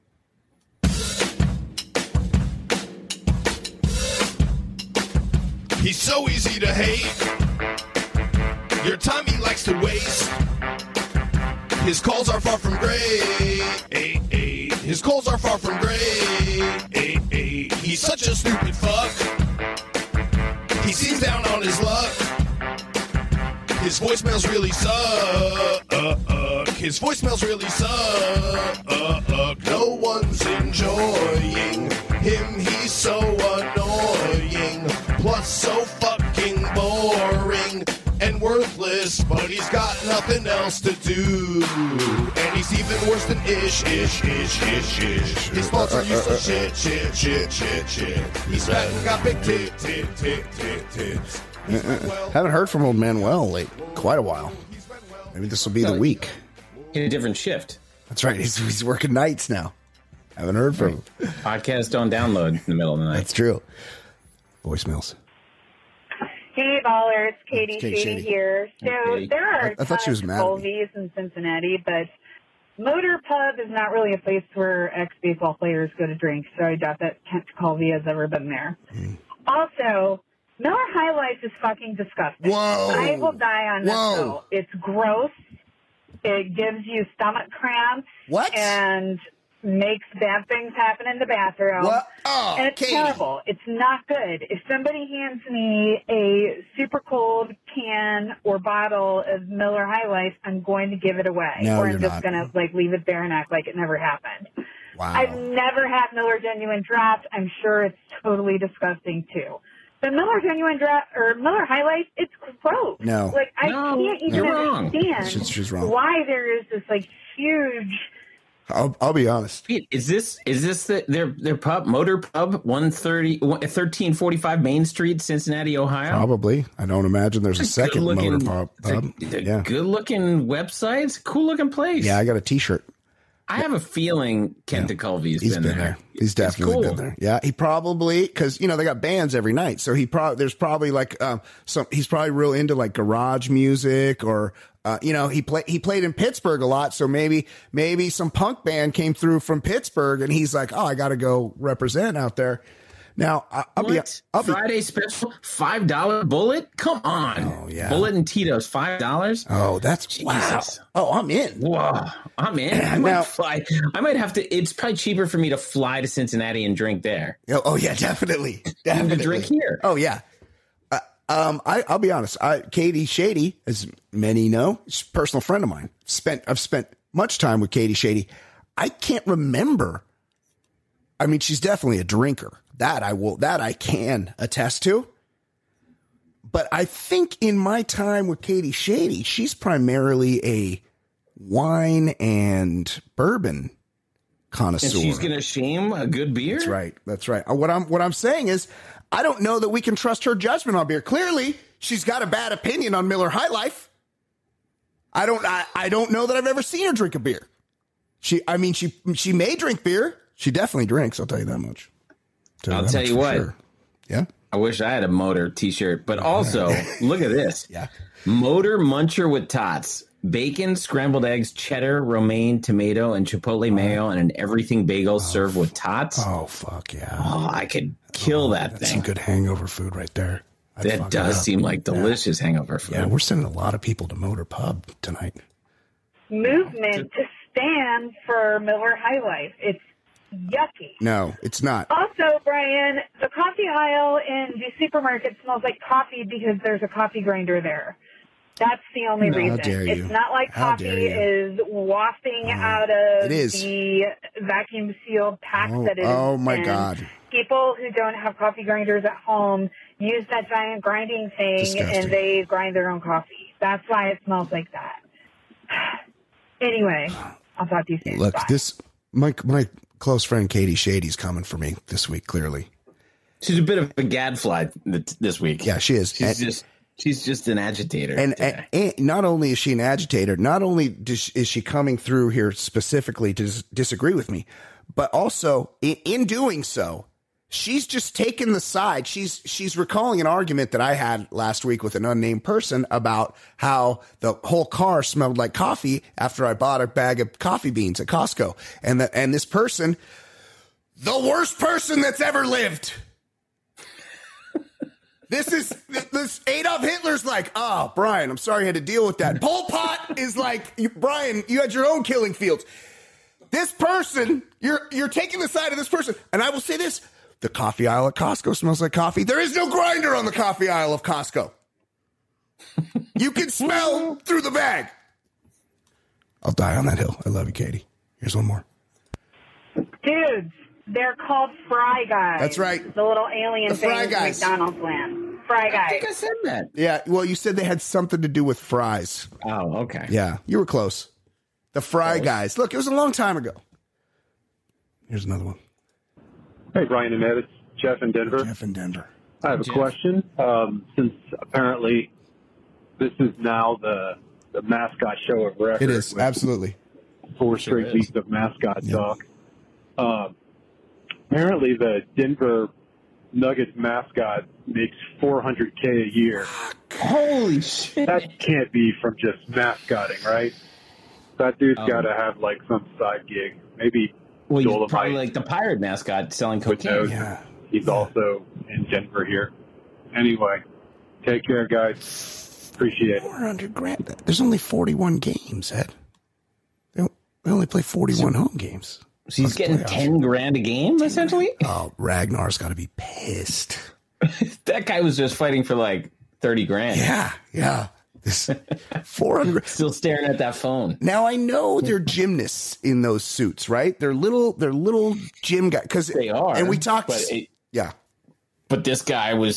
He's so easy to hate. Your time he likes to waste. His calls are far from great. His calls are far from great. He's such a stupid fuck. He seems down on his luck. His voicemails really suck. His voicemails really suck. No one's enjoying him. He's so annoying. Plus so fucking boring and worthless, but he's got nothing else to do. And he's even worse than ish, ish, ish, ish, ish. His thoughts are useless shit, shit, shit, shit, shit. He's fat and got big tit, tit, tit, tit, tits. Haven't heard from old Manuel late quite a while. Maybe this will be the week. In a different shift. That's right. He's, he's working nights now. Haven't heard from him. Podcasts don't download in the middle of the night. That's true. Voicemails. Hey, ballers. Katie, Katie Shady Shady. here. So Katie. there are I- I thought she was mad at me. Colvies in Cincinnati, but Motor Pub is not really a place where ex-baseball players go to drink, so I doubt that Kent Colvey has ever been there. Mm. Also, Miller High Life is fucking disgusting. Whoa. I will die on this Whoa. hill. It's gross. It gives you stomach cramps. What? And makes bad things happen in the bathroom. What? Oh, and it's Katie. terrible. It's not good. If somebody hands me a super cold can or bottle of Miller High Life, I'm going to give it away. No, or you're I'm just not. going to like leave it there and act like it never happened. Wow. I've never had Miller Genuine Draft. I'm sure it's totally disgusting too. The Miller Genuine Draft or Miller High Life, it's gross. No. Like, I No, can't even you're wrong. understand She's- she's wrong. why there is this, like, huge... I'll, I'll be honest. Wait, Is this is this the, their their pub Motor Pub one thirty thirteen forty-five Main Street, Cincinnati, Ohio? Probably. I don't imagine there's a It's a second good-looking- motor pub. it's a- pub. it's a Yeah. good looking website. It's a cool looking place. Yeah, I got a T-shirt. I have a feeling Kent DeCulvey's He's been, been, there. He's definitely cool. been there. Yeah, he probably because you know they got bands every night, so he probably there's probably like um some he's probably real into like garage music or uh you know he played he played in Pittsburgh a lot, so maybe maybe some punk band came through from Pittsburgh and he's like, oh, I got to go represent out there. Now I, I'll be What? I'll be Friday special five dollar bullet. Come on. Oh, yeah. Bullet and Tito's five dollars. oh that's wow. Jesus. Oh, I'm in. Whoa, I'm in. I might Now- fly. I might have to. It's probably cheaper for me to fly to Cincinnati and drink there. Oh, oh yeah, definitely, Than definitely. to drink here. Oh yeah. Uh, um, I, I'll be honest. I, Katie Shady, as many know, is a personal friend of mine. Spent I've spent much time with Katie Shady. I can't remember. I mean, she's definitely a drinker. That I will. That I can attest to. But I think in my time with Katie Shady, she's primarily a wine and bourbon connoisseur. And she's gonna shame a good beer. That's right. That's right. Uh, What I'm what I'm saying is, I don't know that we can trust her judgment on beer. Clearly, she's got a bad opinion on Miller High Life. I don't. I, I don't know that I've ever seen her drink a beer. She. I mean, she she may drink beer. She definitely drinks. I'll tell you that much. I'll that tell much you for what. sure. Yeah. I wish I had a Motor T-shirt, but also look at this. Yeah. Motor Muncher with tots, bacon, scrambled eggs, cheddar, romaine, tomato, and chipotle mayo, and an everything bagel served with tots. Oh fuck yeah. Oh, I could kill that That's thing. some good hangover food right there. I'd That fuck it does up. seem like delicious hangover food. Yeah, we're sending a lot of people to Motor Pub tonight. movement to stand for Miller High Life. It's yucky. No, it's not. Also, Brian, the coffee aisle in the supermarket smells like coffee because there's a coffee grinder there. That's the only No, how reason. dare you. It's not like How coffee dare is wafting Oh, out of it is. the vacuum sealed pack Oh, that it is. oh my in. God. People who don't have coffee grinders at home use that giant grinding thing Disgusting. and they grind their own coffee. That's why it smells like that. Anyway, I'll talk to you soon. Look, Bye. this my my close friend Katie Shady's coming for me this week. Clearly, She's a bit of a gadfly th- this week. yeah, she is. She's And- just she's just an agitator. And, today. and, and not only is she an agitator, not only does, is she coming through here specifically to dis- disagree with me, but also in, in doing so, she's just taken the side. She's she's recalling an argument that I had last week with an unnamed person about how the whole car smelled like coffee after I bought a bag of coffee beans at Costco, and that and this person, the worst person that's ever lived. This is this Adolf Hitler's like, oh, Brian, I'm sorry you had to deal with that. Pol Pot is like, you, Brian, you had your own killing fields. This person, you're you're taking the side of this person. And I will say this, the coffee aisle at Costco smells like coffee. There is no grinder on the coffee aisle of Costco. You can smell through the bag. I'll die on that hill. I love you, Katie. Here's one more. Dudes, they're called Fry Guys. That's right. The little alien The Fry things Guys. McDonald's land. Fry I Guys. think I said that. Yeah, well, you said they had something to do with fries. Oh, okay. Yeah, you were close. The Fry Guys. Look, it was a long time ago. Here's another one. Hey, Brian and Ed, it's Jeff in Denver. Jeff in Denver. I have a Jeff. question. Um, since apparently this is now the the mascot show of record. It is, with absolutely. Four Sure straight is. weeks of mascot Yeah. talk. Um, apparently, the Denver Nuggets mascot makes four hundred K a year. Holy shit. That can't be from just mascotting, right? That dude's Um, got to have like some side gig. Maybe Well, he's Dolomite. probably like the pirate mascot selling cocaine. knows? Yeah. He's also in Denver here. Anyway, take care, guys. Appreciate it. four hundred grand. There's only forty-one games, Ed. They don't- they only play forty-one home games. So he's Plus getting playoffs. ten grand a game, essentially. Oh, Ragnar's got to be pissed. That guy was just fighting for like thirty grand. Yeah, yeah. This four hundred. Still staring at that phone. Now I know they're gymnasts in those suits, right? They're little, they're little gym guys. Because They are. and we talked. But, it, yeah, but this guy was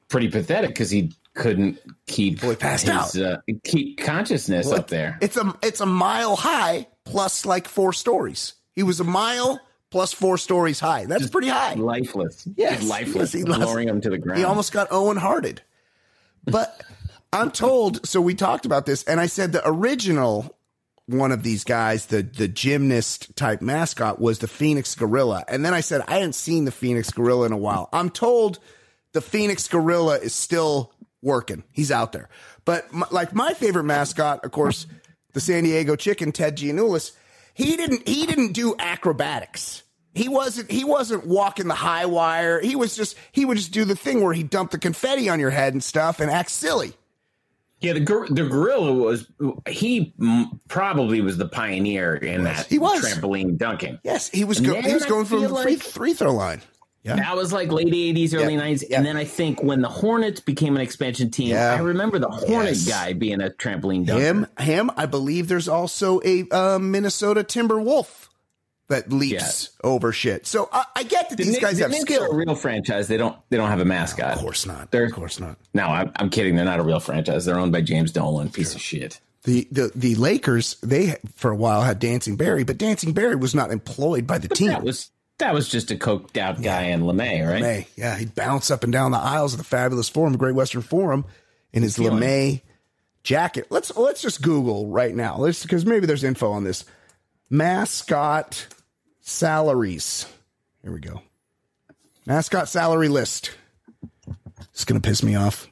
pretty pathetic because he couldn't keep Boy passed his, out. Uh, keep consciousness Well, up there. It's a it's a mile high plus like four stories. He was a mile plus four stories high. That's Just pretty high. Lifeless. Yes, Just lifeless, yes, he lost- lowering him to the ground. He almost got Owen Hearted. But I'm told, so we talked about this, and I said the original one of these guys, the the gymnast type mascot, was the Phoenix Gorilla. And then I said, I hadn't seen the Phoenix Gorilla in a while. I'm told the Phoenix Gorilla is still working. He's out there. But my, like my favorite mascot, of course, the San Diego Chicken, Ted Giannoulis, he didn't he didn't do acrobatics. He wasn't he wasn't walking the high wire. He was just he would just do the thing where he dumped the confetti on your head and stuff and act silly. Yeah, the gor- the gorilla was he m- probably was the pioneer in that He was. trampoline dunking. Yes, he was And go- then he was I going from the feel free, like- free throw line. Yeah. That was like late eighties, early Yeah, nineties. yeah. And then I think when the Hornets became an expansion team, Yeah. I remember the Hornet Yes. guy being a trampoline dunker. Him, him. I believe there's also a uh, Minnesota Timberwolf that leaps over shit. So I, I get that The these Knicks- guys the have Knicks skill. are a real franchise. They don't. They don't have a mascot. Of course not. They're, of course not. No, I'm, I'm kidding. They're not a real franchise. They're owned by James Dolan, piece of shit. The, the the Lakers, they for a while had Dancing Barry, but Dancing Barry was not employed by the But team. that was that was just a coked out guy in LeMay, right? LeMay, yeah, he'd bounce up and down the aisles of the Fabulous Forum, Great Western Forum, in his Feeling. LeMay jacket. Let's let's just Google right now, let's because maybe there's info on this. Mascot salaries. Here we go. Mascot salary list. It's gonna piss me off.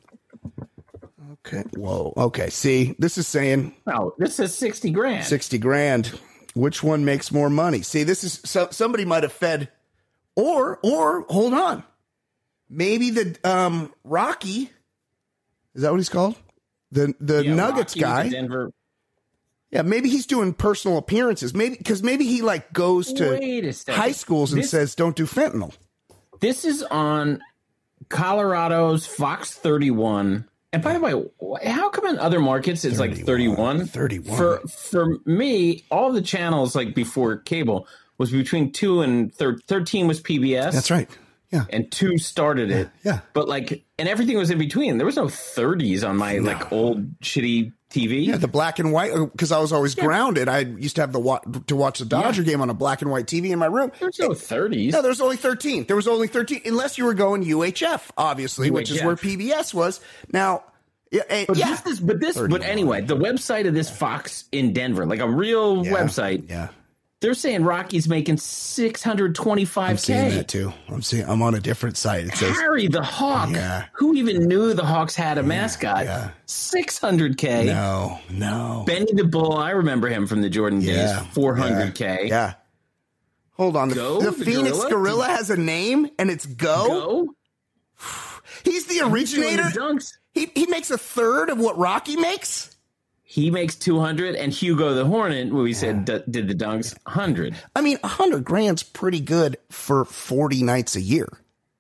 Okay. Whoa. Okay. See, this is saying No, this is sixty grand. sixty grand. Which one makes more money? See, this is so somebody might have fed or or hold on. Maybe the um Rocky, is that what he's called? The the Yeah, Nuggets Rocky, guy. the Denver. Yeah, maybe he's doing personal appearances. Maybe because maybe he like goes to Wait a second. high schools and This- says don't do fentanyl. This is on Colorado's Fox thirty-one. And by the way, wh- how come in other markets it's like thirty-one? thirty-one. For for me, all the channels like before cable was between two and thir- thirteen was P B S. That's right. Yeah. And two started it. Yeah. But like, and everything was in between. There was no thirties on my like old shitty T V. Yeah, the black and white, because I was always grounded. I used to have the wa- to watch the Dodger game on a black and white T V in my room. There's no thirties. No, there was only thirteen. There was only thirteen, unless you were going U H F, obviously, which is U H F. where P B S was. Now, yeah, eh, But yeah. this is, but this, but thirty-one. anyway, the website of this Fox in Denver, like a real Yeah, website, Yeah, they're saying Rocky's making six hundred I'm twenty-five seeing k. that too. I'm seeing. I'm on a different site. It says Harry the Hawk. Yeah. Who even knew the Hawks had a mascot? yeah. six hundred k. no, no. Benny the Bull, I remember him from the Jordan Yeah, days, four hundred k. Yeah. yeah. Hold on. The, Go, the the Phoenix gorilla? gorilla? has a name, and it's Go. Go. He's the He's doing originator. the dunks. He he makes a third of what Rocky makes. He makes two hundred, and Hugo the Hornet, who we said d- did the dunks, one hundred. I mean, a hundred grand's pretty good for forty nights a year.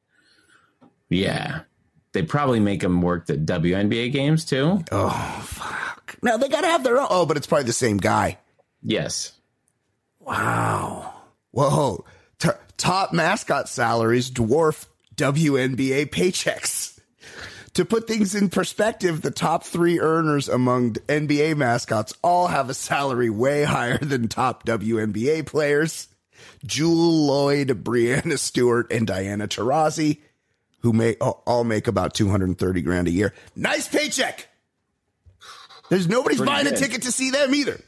Yeah. They probably make him work the W N B A games, too. Oh fuck! Now they gotta have their own. Oh, but it's probably the same guy. Yes. Wow. Whoa. T- top mascot salaries dwarf W N B A paychecks. To put things in perspective, the top three earners among N B A mascots all have a salary way higher than top W N B A players. Jewel Lloyd, Brianna Stewart, and Diana Taurasi, who may all make about two hundred thirty grand a year. Nice paycheck. There's nobody's Pretty buying good. a ticket to see them either.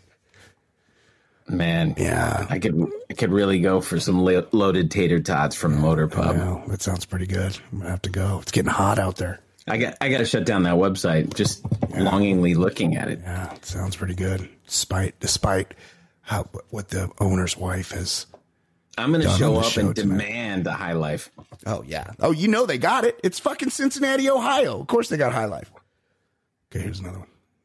Man. Yeah. I could I could really go for some lo- loaded tater tots from Motor Pub. Wow, that sounds pretty good. I'm gonna have to go. It's getting hot out there. I got I got to shut down that website. Just longingly looking at it. Yeah, it sounds pretty good. Despite despite how what the owner's wife has. I'm going to Done show on the up show and tonight. demand a High Life. Oh yeah. Oh, you know they got it. It's fucking Cincinnati, Ohio. Of course they got High Life. Okay, here's another one.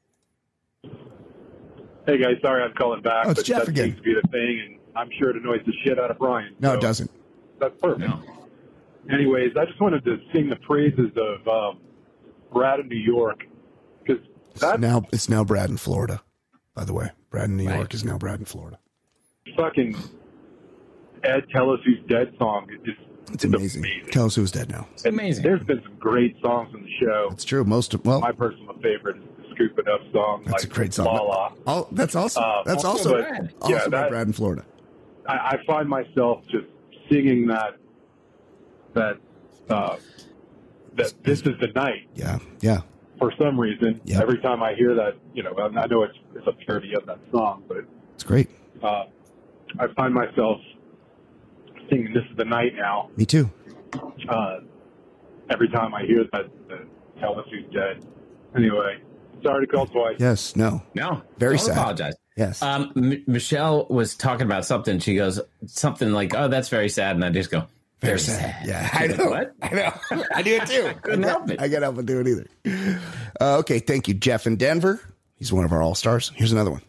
Hey guys, sorry I'm calling back. Oh, it's but Jeff that again. seems to be the thing, and I'm sure it annoys the shit out of Brian. No, so it doesn't. That's perfect. No. Anyways, I just wanted to sing the praises of um, Brad in New York, because It's that now it's now Brad in Florida. By the way, Brad in New York Right. is now Brad in Florida. fucking Ed Tell Us Who's Dead song, it just It's amazing. amazing. Tell us who's dead now. It's amazing. There's been some great songs in the show. It's true. Most of, well, My personal favorite is the Scoop It Up song. that's like a great song. La La. Oh, that's also Uh, that's also also Brad. also Yeah, by that- Brad in Florida. I, I find myself just singing that that uh, that this is the night Yeah, yeah. for some reason. Yep. Every time I hear that, you know, I I know it's it's a parody of that song, but It's great. uh, I find myself singing "This Is the Night" now. Me too. Uh, every time I hear that, that tell us who's dead. Anyway, sorry to call twice. Yes. No. No, Very don't sad. apologize. Yes. Um, M- Michelle was talking about something. She goes something like, "Oh, that's very sad," and I just go, "Very, sad. Yeah, I She's know. like, what? I know. I do it too. Couldn't I help it. I can't help but do it either. Uh, okay, thank you, Jeff in Denver. He's one of our all stars. Here's another one.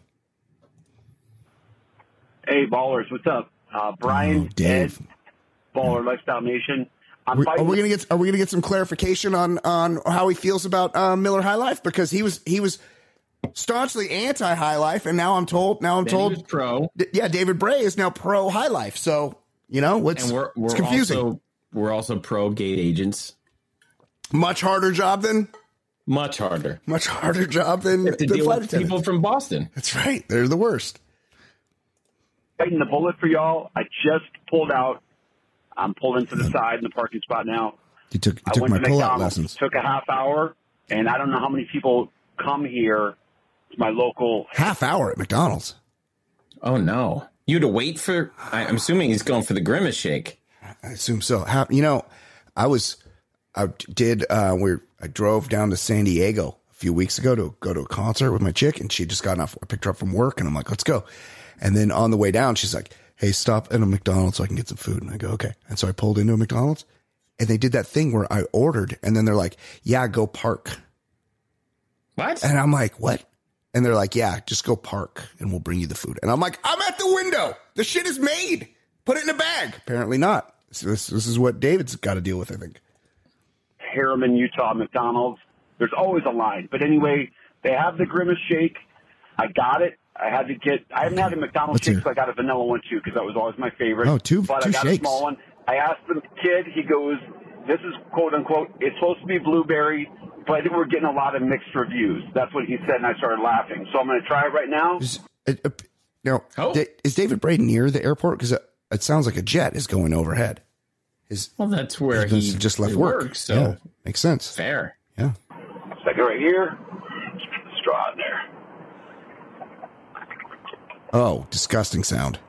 Hey, ballers, what's up? Uh, Brian, Oh, Dave. Ed, Baller Lifestyle Nation. I'm We- fighting. are we gonna get? Are we gonna get some clarification on on how he feels about uh, Miller High Life? Because he was he was staunchly anti High Life, and now I'm told now I'm Then he told was pro, D- yeah, David Bray is now pro High Life. So you know what's and we're we're it's confusing. also we're also pro gate agents. Much harder job than Much harder much harder job than to the deal flight with attendant. people from Boston. That's right. They're the worst. Biting the bullet for y'all. I just pulled out. I'm pulling to the side in the parking spot now. You took you I took went my to pull out McDonald's. lessons. Took a half hour, and I don't know how many people come here to my local. Half hour at McDonald's. Oh no, you had to wait for. I, I'm assuming he's going for the Grimace shake. I assume so. How, you know, I was, I did, uh, we I drove down to San Diego a few weeks ago to go to a concert with my chick, and she had just gotten off. I picked her up from work, and I'm like, let's go. And then on the way down, she's like, hey, stop at a McDonald's so I can get some food. And I go, okay. And so I pulled into a McDonald's, and they did that thing where I ordered, and then they're like, yeah, go park. What? And I'm like, what? And they're like, yeah, just go park, and we'll bring you the food. And I'm like, I'm at the window. The shit is made. Put it in a bag. Apparently not. So this, this is what David's got to deal with, I think. Harriman, Utah McDonald's. There's always a line. But anyway, they have the Grimace shake. I got it. I had to get. I haven't had a McDonald's Let's shake, hear. so I got a vanilla one too because that was always my favorite. Oh, two- but two I got shakes. a small one. I asked the kid. He goes, "This is quote unquote. It's supposed to be blueberry, but we're getting a lot of mixed reviews." That's what he said, and I started laughing. So I'm going to try it right now. Is, uh, uh, now, Oh. Da- is David Bray near the airport? Because it, it sounds like a jet is going overhead. His, Well, that's where his he just left he work. works, so Yeah, makes sense. fair. Yeah. Second right here. Let's get the straw in there. Oh, disgusting sound.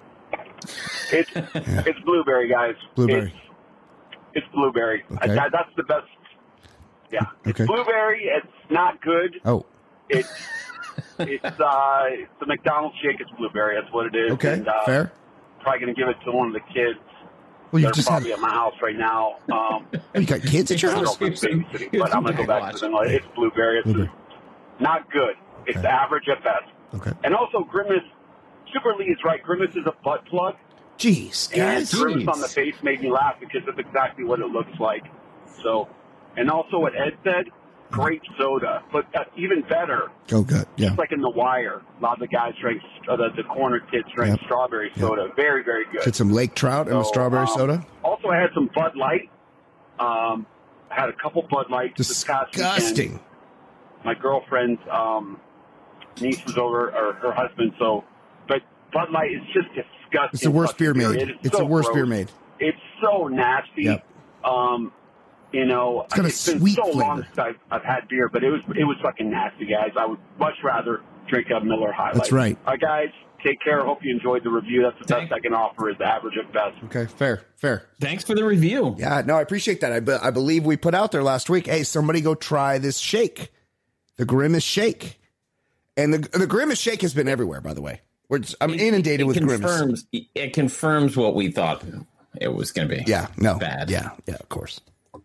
It's it's blueberry, guys. Blueberry. It's, it's blueberry. Okay. I, that- that's the best. Yeah. It's Okay. blueberry. It's not good. Oh, It's it's uh it's the McDonald's shake. It's blueberry. That's what it is. okay. And, uh, Fair. Probably gonna give it to one of the kids. Well, you They're just had. probably at my house right now. Um, Oh, you got kids at your my house? girlfriend's babysitting, but I'm gonna go back to them. Like, it's blueberry. It's Blueberry. not good. It's Okay. average at best. Okay. And also, Grimace. Super Lee is right. Grimace is a butt plug. Jeez, And guys. Grimace Jeez. on the face made me laugh because that's exactly what it looks like. So, and also what Ed said, grape soda, but uh, even better, Oh, good. Yeah. like in The Wire, a lot of the guys drank, uh, the, the corner kids drank Yep. strawberry soda. Very, very good. Get some lake trout and a So, strawberry um, soda. Also, I had some Bud Light. Um, I had a couple Bud Lights this past weekend. Disgusting. My girlfriend's um, niece was over, or her husband, so, but Bud Light is just disgusting. It's the worst fucking beer made. It is It's so the worst gross. beer made. It's so nasty. Yep. Um, you know, It's got a it's been sweet so long flavor. since I've, I've had beer, but it was it was fucking nasty, guys. I would much rather drink a Miller High Life. That's right. All right, guys, take care. Hope you enjoyed the review. That's the Thank- best I can offer is average at best. Okay, fair, fair. Thanks for the review. Yeah, no, I appreciate that. I, be- I believe we put out there last week, hey, somebody go try this shake, the Grimace shake. And the the Grimace shake has been everywhere, by the way. We're just, I'm inundated it with Grimace. confirms, It confirms what we thought it was going to be. Yeah, no. Bad. Yeah, yeah, of course.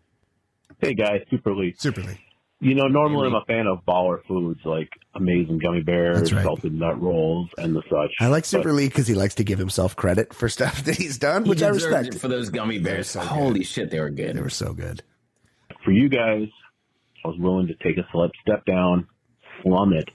Hey guys, Super Lee. Super Lee. You know, normally I'm a fan of baller foods like amazing gummy bears, That's right. salted nut rolls, and the such. I like Super But Lee because he likes to give himself credit for stuff that he's done, He which I deserved respect. it for those gummy bears. so good. Holy shit, they were good. They were so good. for you guys, I was willing to take a step step down, slum it,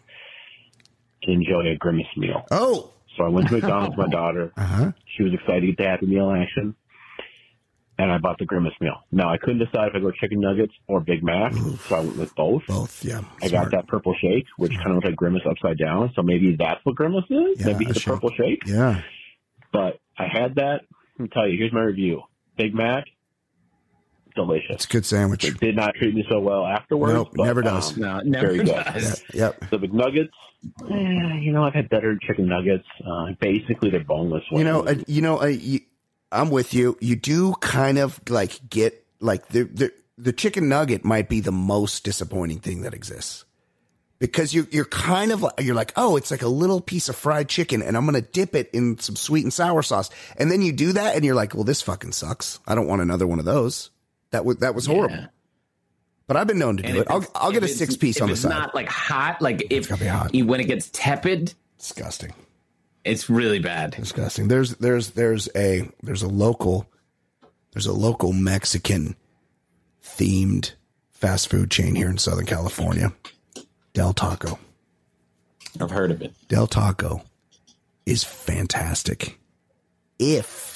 to enjoy a Grimace meal. Oh, So I went to McDonald's with my daughter. uh huh. She was excited to get the Happy Meal action. and I bought the Grimace meal. Now, I couldn't decide if I go chicken nuggets or Big Mac, so I went with both. Both, yeah. I Smart. got that purple shake, which kind of looks like Grimace upside down, so maybe that's what Grimace is? Yeah, maybe a it's a shake. purple shake? Yeah. But I had that. Let me tell you, here's my review. Big Mac, delicious. It's a good sandwich. It did not treat me so well afterwards. Nope, but, never does. Um, No, never very good. does. Yeah, yep. The McNuggets, eh, you know, I've had better chicken nuggets. Uh, basically, they're boneless. You know, wings. uh, you know, uh, you, I'm with you. You do kind of like get like the, the the chicken nugget might be the most disappointing thing that exists because you you're kind of like, you're like, oh, it's like a little piece of fried chicken, and I'm gonna dip it in some sweet and sour sauce, and then you do that, and you're like, well, this fucking sucks. I don't want another one of those. That was that was horrible. Yeah. But I've been known to And do if it. I'll it's- I'll get a if it's- six piece if on the it's side. not like hot, like if gotta be hot. you- when it gets tepid, Disgusting. it's really bad. Disgusting. There's there's there's a there's a local there's a local Mexican themed fast food chain here in Southern California. Del Taco. I've heard of it. Del Taco is fantastic if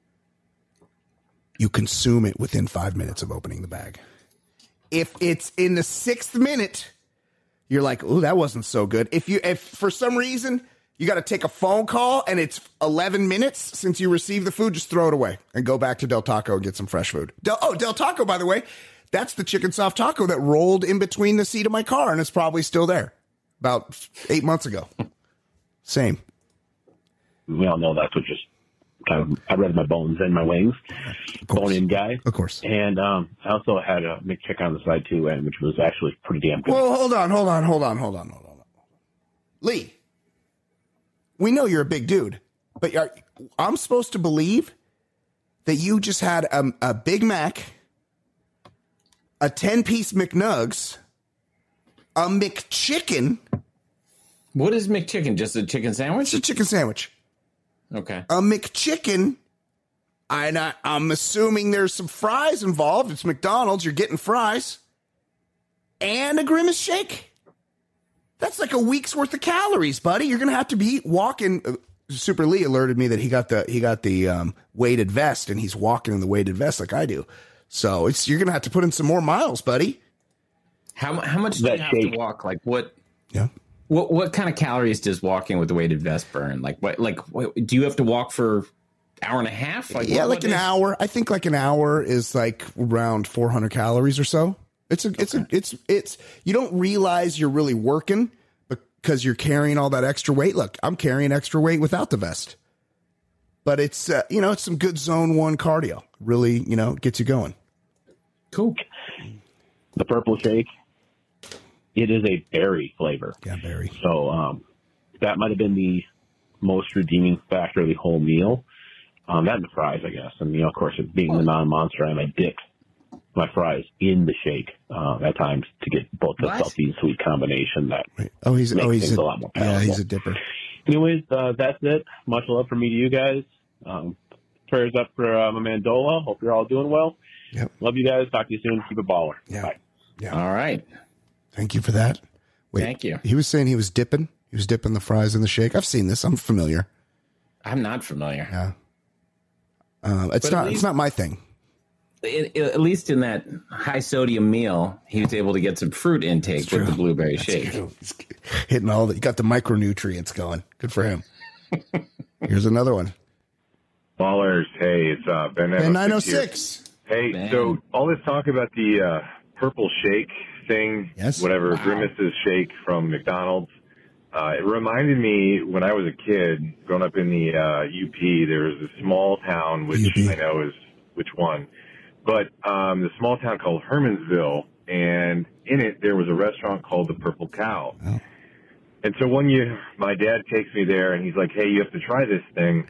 you consume it within five minutes of opening the bag. If it's in the sixth minute, you're like, oh, that wasn't so good. If you, if for some reason you got to take a phone call and it's eleven minutes since you received the food, just throw it away and go back to Del Taco and get some fresh food. Del, oh, Del Taco, by the way, that's the chicken soft taco that rolled in between the seat of my car and it's probably still there about eight months ago. Same. We all know that's what just kind of, I'd rather my bones than my wings. Bone in guy. Of course. And um, I also had a McChicken on the side too, and which was actually pretty damn good. Well, hold on, hold on, hold on, hold on, hold on. Lee, we know you're a big dude, but are, I'm supposed to believe that you just had a, a Big Mac, a ten-piece McNugs, a McChicken. What is McChicken? Just a chicken sandwich? It's a chicken sandwich. Okay. A McChicken. And I, I'm assuming there's some fries involved. It's McDonald's. You're getting fries. And a Grimace shake. That's like a week's worth of calories, buddy. You're going to have to be walking. Uh, Super Lee alerted me that he got the he got the um, weighted vest, and he's walking in the weighted vest like I do. So it's you're going to have to put in some more miles, buddy. How how much do That you have shake. to walk? Like what? Yeah. What what kind of calories does walking with the weighted vest burn? Like what? Like what, do you have to walk for hour and a half? Like, yeah, what- like what an is- hour. I think like an hour is like around four hundred calories or so. It's a, it's a, it's, it's, you don't realize you're really working because you're carrying all that extra weight. Look, I'm carrying extra weight without the vest, but it's, uh, you know, it's some good zone one cardio. Really, you know, gets you going. Cool. The purple shake, it is a berry flavor. Yeah, berry. So um, that might have been the most redeeming factor of the whole meal. Um, that and the fries, I guess. And, you know, of course, it being the non-monster, I might dip my fries in the shake uh, at times to get both the What? salty and sweet combination that Oh, he's, makes oh, he's things a, a lot more yeah, palatable. he's a dipper. Anyways, uh, that's it. Much love from me to you guys. Um, prayers up for uh, my man Dola. Hope you're all doing well. Yep. Love you guys. Talk to you soon. Keep it baller. Yeah. Bye. Yeah. All right. Thank you for that. Wait, Thank you. He was saying he was dipping. He was dipping the fries in the shake. I've seen this. I'm familiar. I'm not familiar. Yeah. Um, it's But at not. least- it's not my thing. It- it- at least in that high sodium meal, he was able to get some fruit intake with the blueberry shake. He's hitting all the. You got the micronutrients going. Good for him. Here's another one. Ballers, hey, it's uh, Ben. And nine oh here. six. Hey, Ben. so all this talk about the uh, purple shake thing, Yes. whatever, Wow. Grimace's shake from McDonald's, uh, it reminded me when I was a kid, growing up in the uh, U P, there was a small town, which U P. I know is which one, but um, the small town called Hermansville, and in it there was a restaurant called the Purple Cow. Oh. And so one year, my dad takes me there, and he's like, hey, you have to try this thing.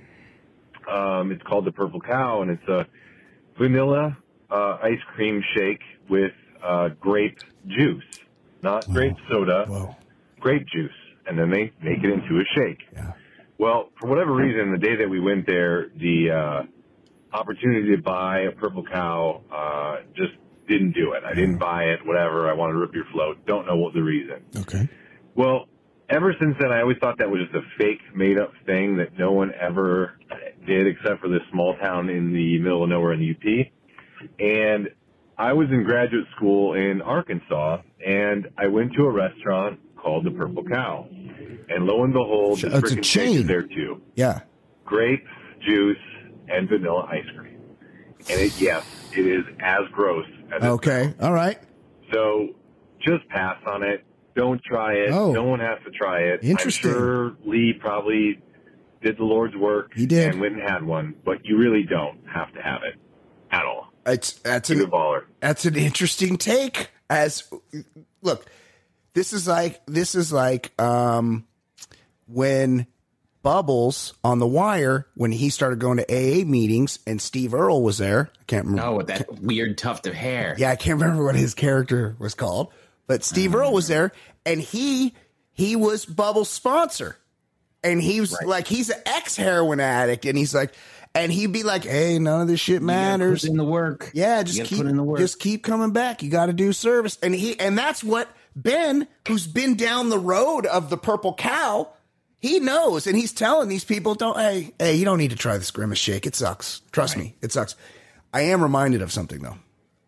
Um, it's called the Purple Cow, and it's a vanilla uh, ice cream shake with uh, grape juice, not grape soda, Whoa. grape juice. And then they make it into a shake. Yeah. Well, for whatever reason, the day that we went there, the uh, opportunity to buy a Purple Cow uh, just didn't do it. I didn't buy it, whatever. I wanted to rip your float. Don't know what the reason. Okay. Well, ever since then, I always thought that was just a fake, made-up thing that no one ever did except for this small town in the middle of nowhere in the U P. And I was in graduate school in Arkansas, and I went to a restaurant called the Purple Cow. And lo and behold, the It's a freaking chain. steak is there too. Yeah. Grape juice and vanilla ice cream. And it, yes, it is as gross as it Okay. All right. So just pass on it. Don't try it. Oh. No one has to try it. Interesting. I'm sure Lee probably did the Lord's work. He did. And went and had one, but you really don't have to have it at all. It's that's He's an a baller. that's an interesting take. As look, this is like this is like um when Bubbles on The Wire, when he started going to A A meetings and Steve Earle was there. I can't remember. Oh, with that weird tuft of hair. Yeah, I can't remember what his character was called, but Steve Earle was there, and he he was Bubbles' sponsor, and he was Right. like he's an ex heroin addict, and he's like, and he'd be like, "Hey, none of this shit matters. Put in the work. Yeah, You just gotta keep put in the work. just keep coming back. You got to do service." And he and that's what Ben, who's been down the road of the Purple Cow, he knows, and he's telling these people, "Don't hey hey, you don't need to try this Grimace shake. It sucks. Trust me, it sucks." I am reminded of something though.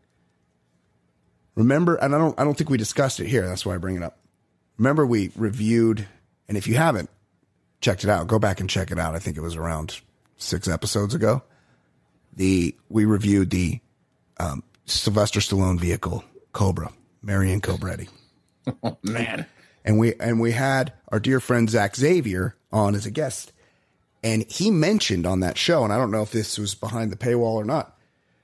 Remember, and I don't I don't think we discussed it here. That's why I bring it up. Remember, we reviewed, and if you haven't checked it out, go back and check it out. I think it was around six episodes ago. The we reviewed the um, Sylvester Stallone vehicle Cobra, Marion Cobretti. Oh, man. And we and we had our dear friend Zach Xavier on as a guest, and he mentioned on that show, and I don't know if this was behind the paywall or not.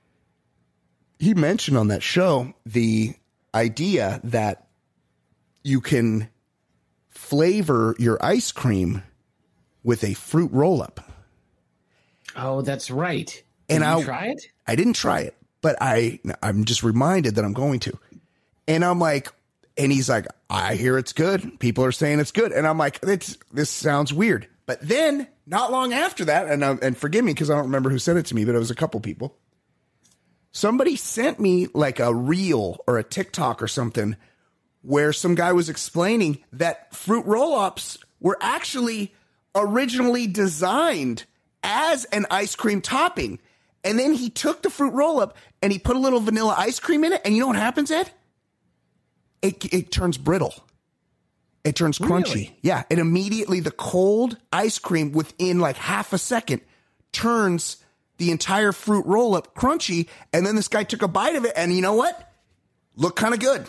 He mentioned on that show the idea that you can flavor your ice cream with a fruit roll-up. Oh, that's right. Did And you I try it? I didn't try it, but I I'm just reminded that I'm going to. And I'm like, and he's like, I hear it's good. People are saying it's good, and I'm like, it's this sounds weird. But then, not long after that, and uh, and forgive me because I don't remember who sent it to me, but it was a couple people. Somebody sent me like a reel or a TikTok or something where some guy was explaining that fruit roll-ups were actually originally designed as an ice cream topping. And then he took the fruit roll-up and he put a little vanilla ice cream in it. And you know what happens, Ed? It, it turns brittle. It turns crunchy. Really? Yeah. And immediately the cold ice cream within like half a second turns the entire fruit roll-up crunchy. And then this guy took a bite of it. And you know what? Looked kind of good.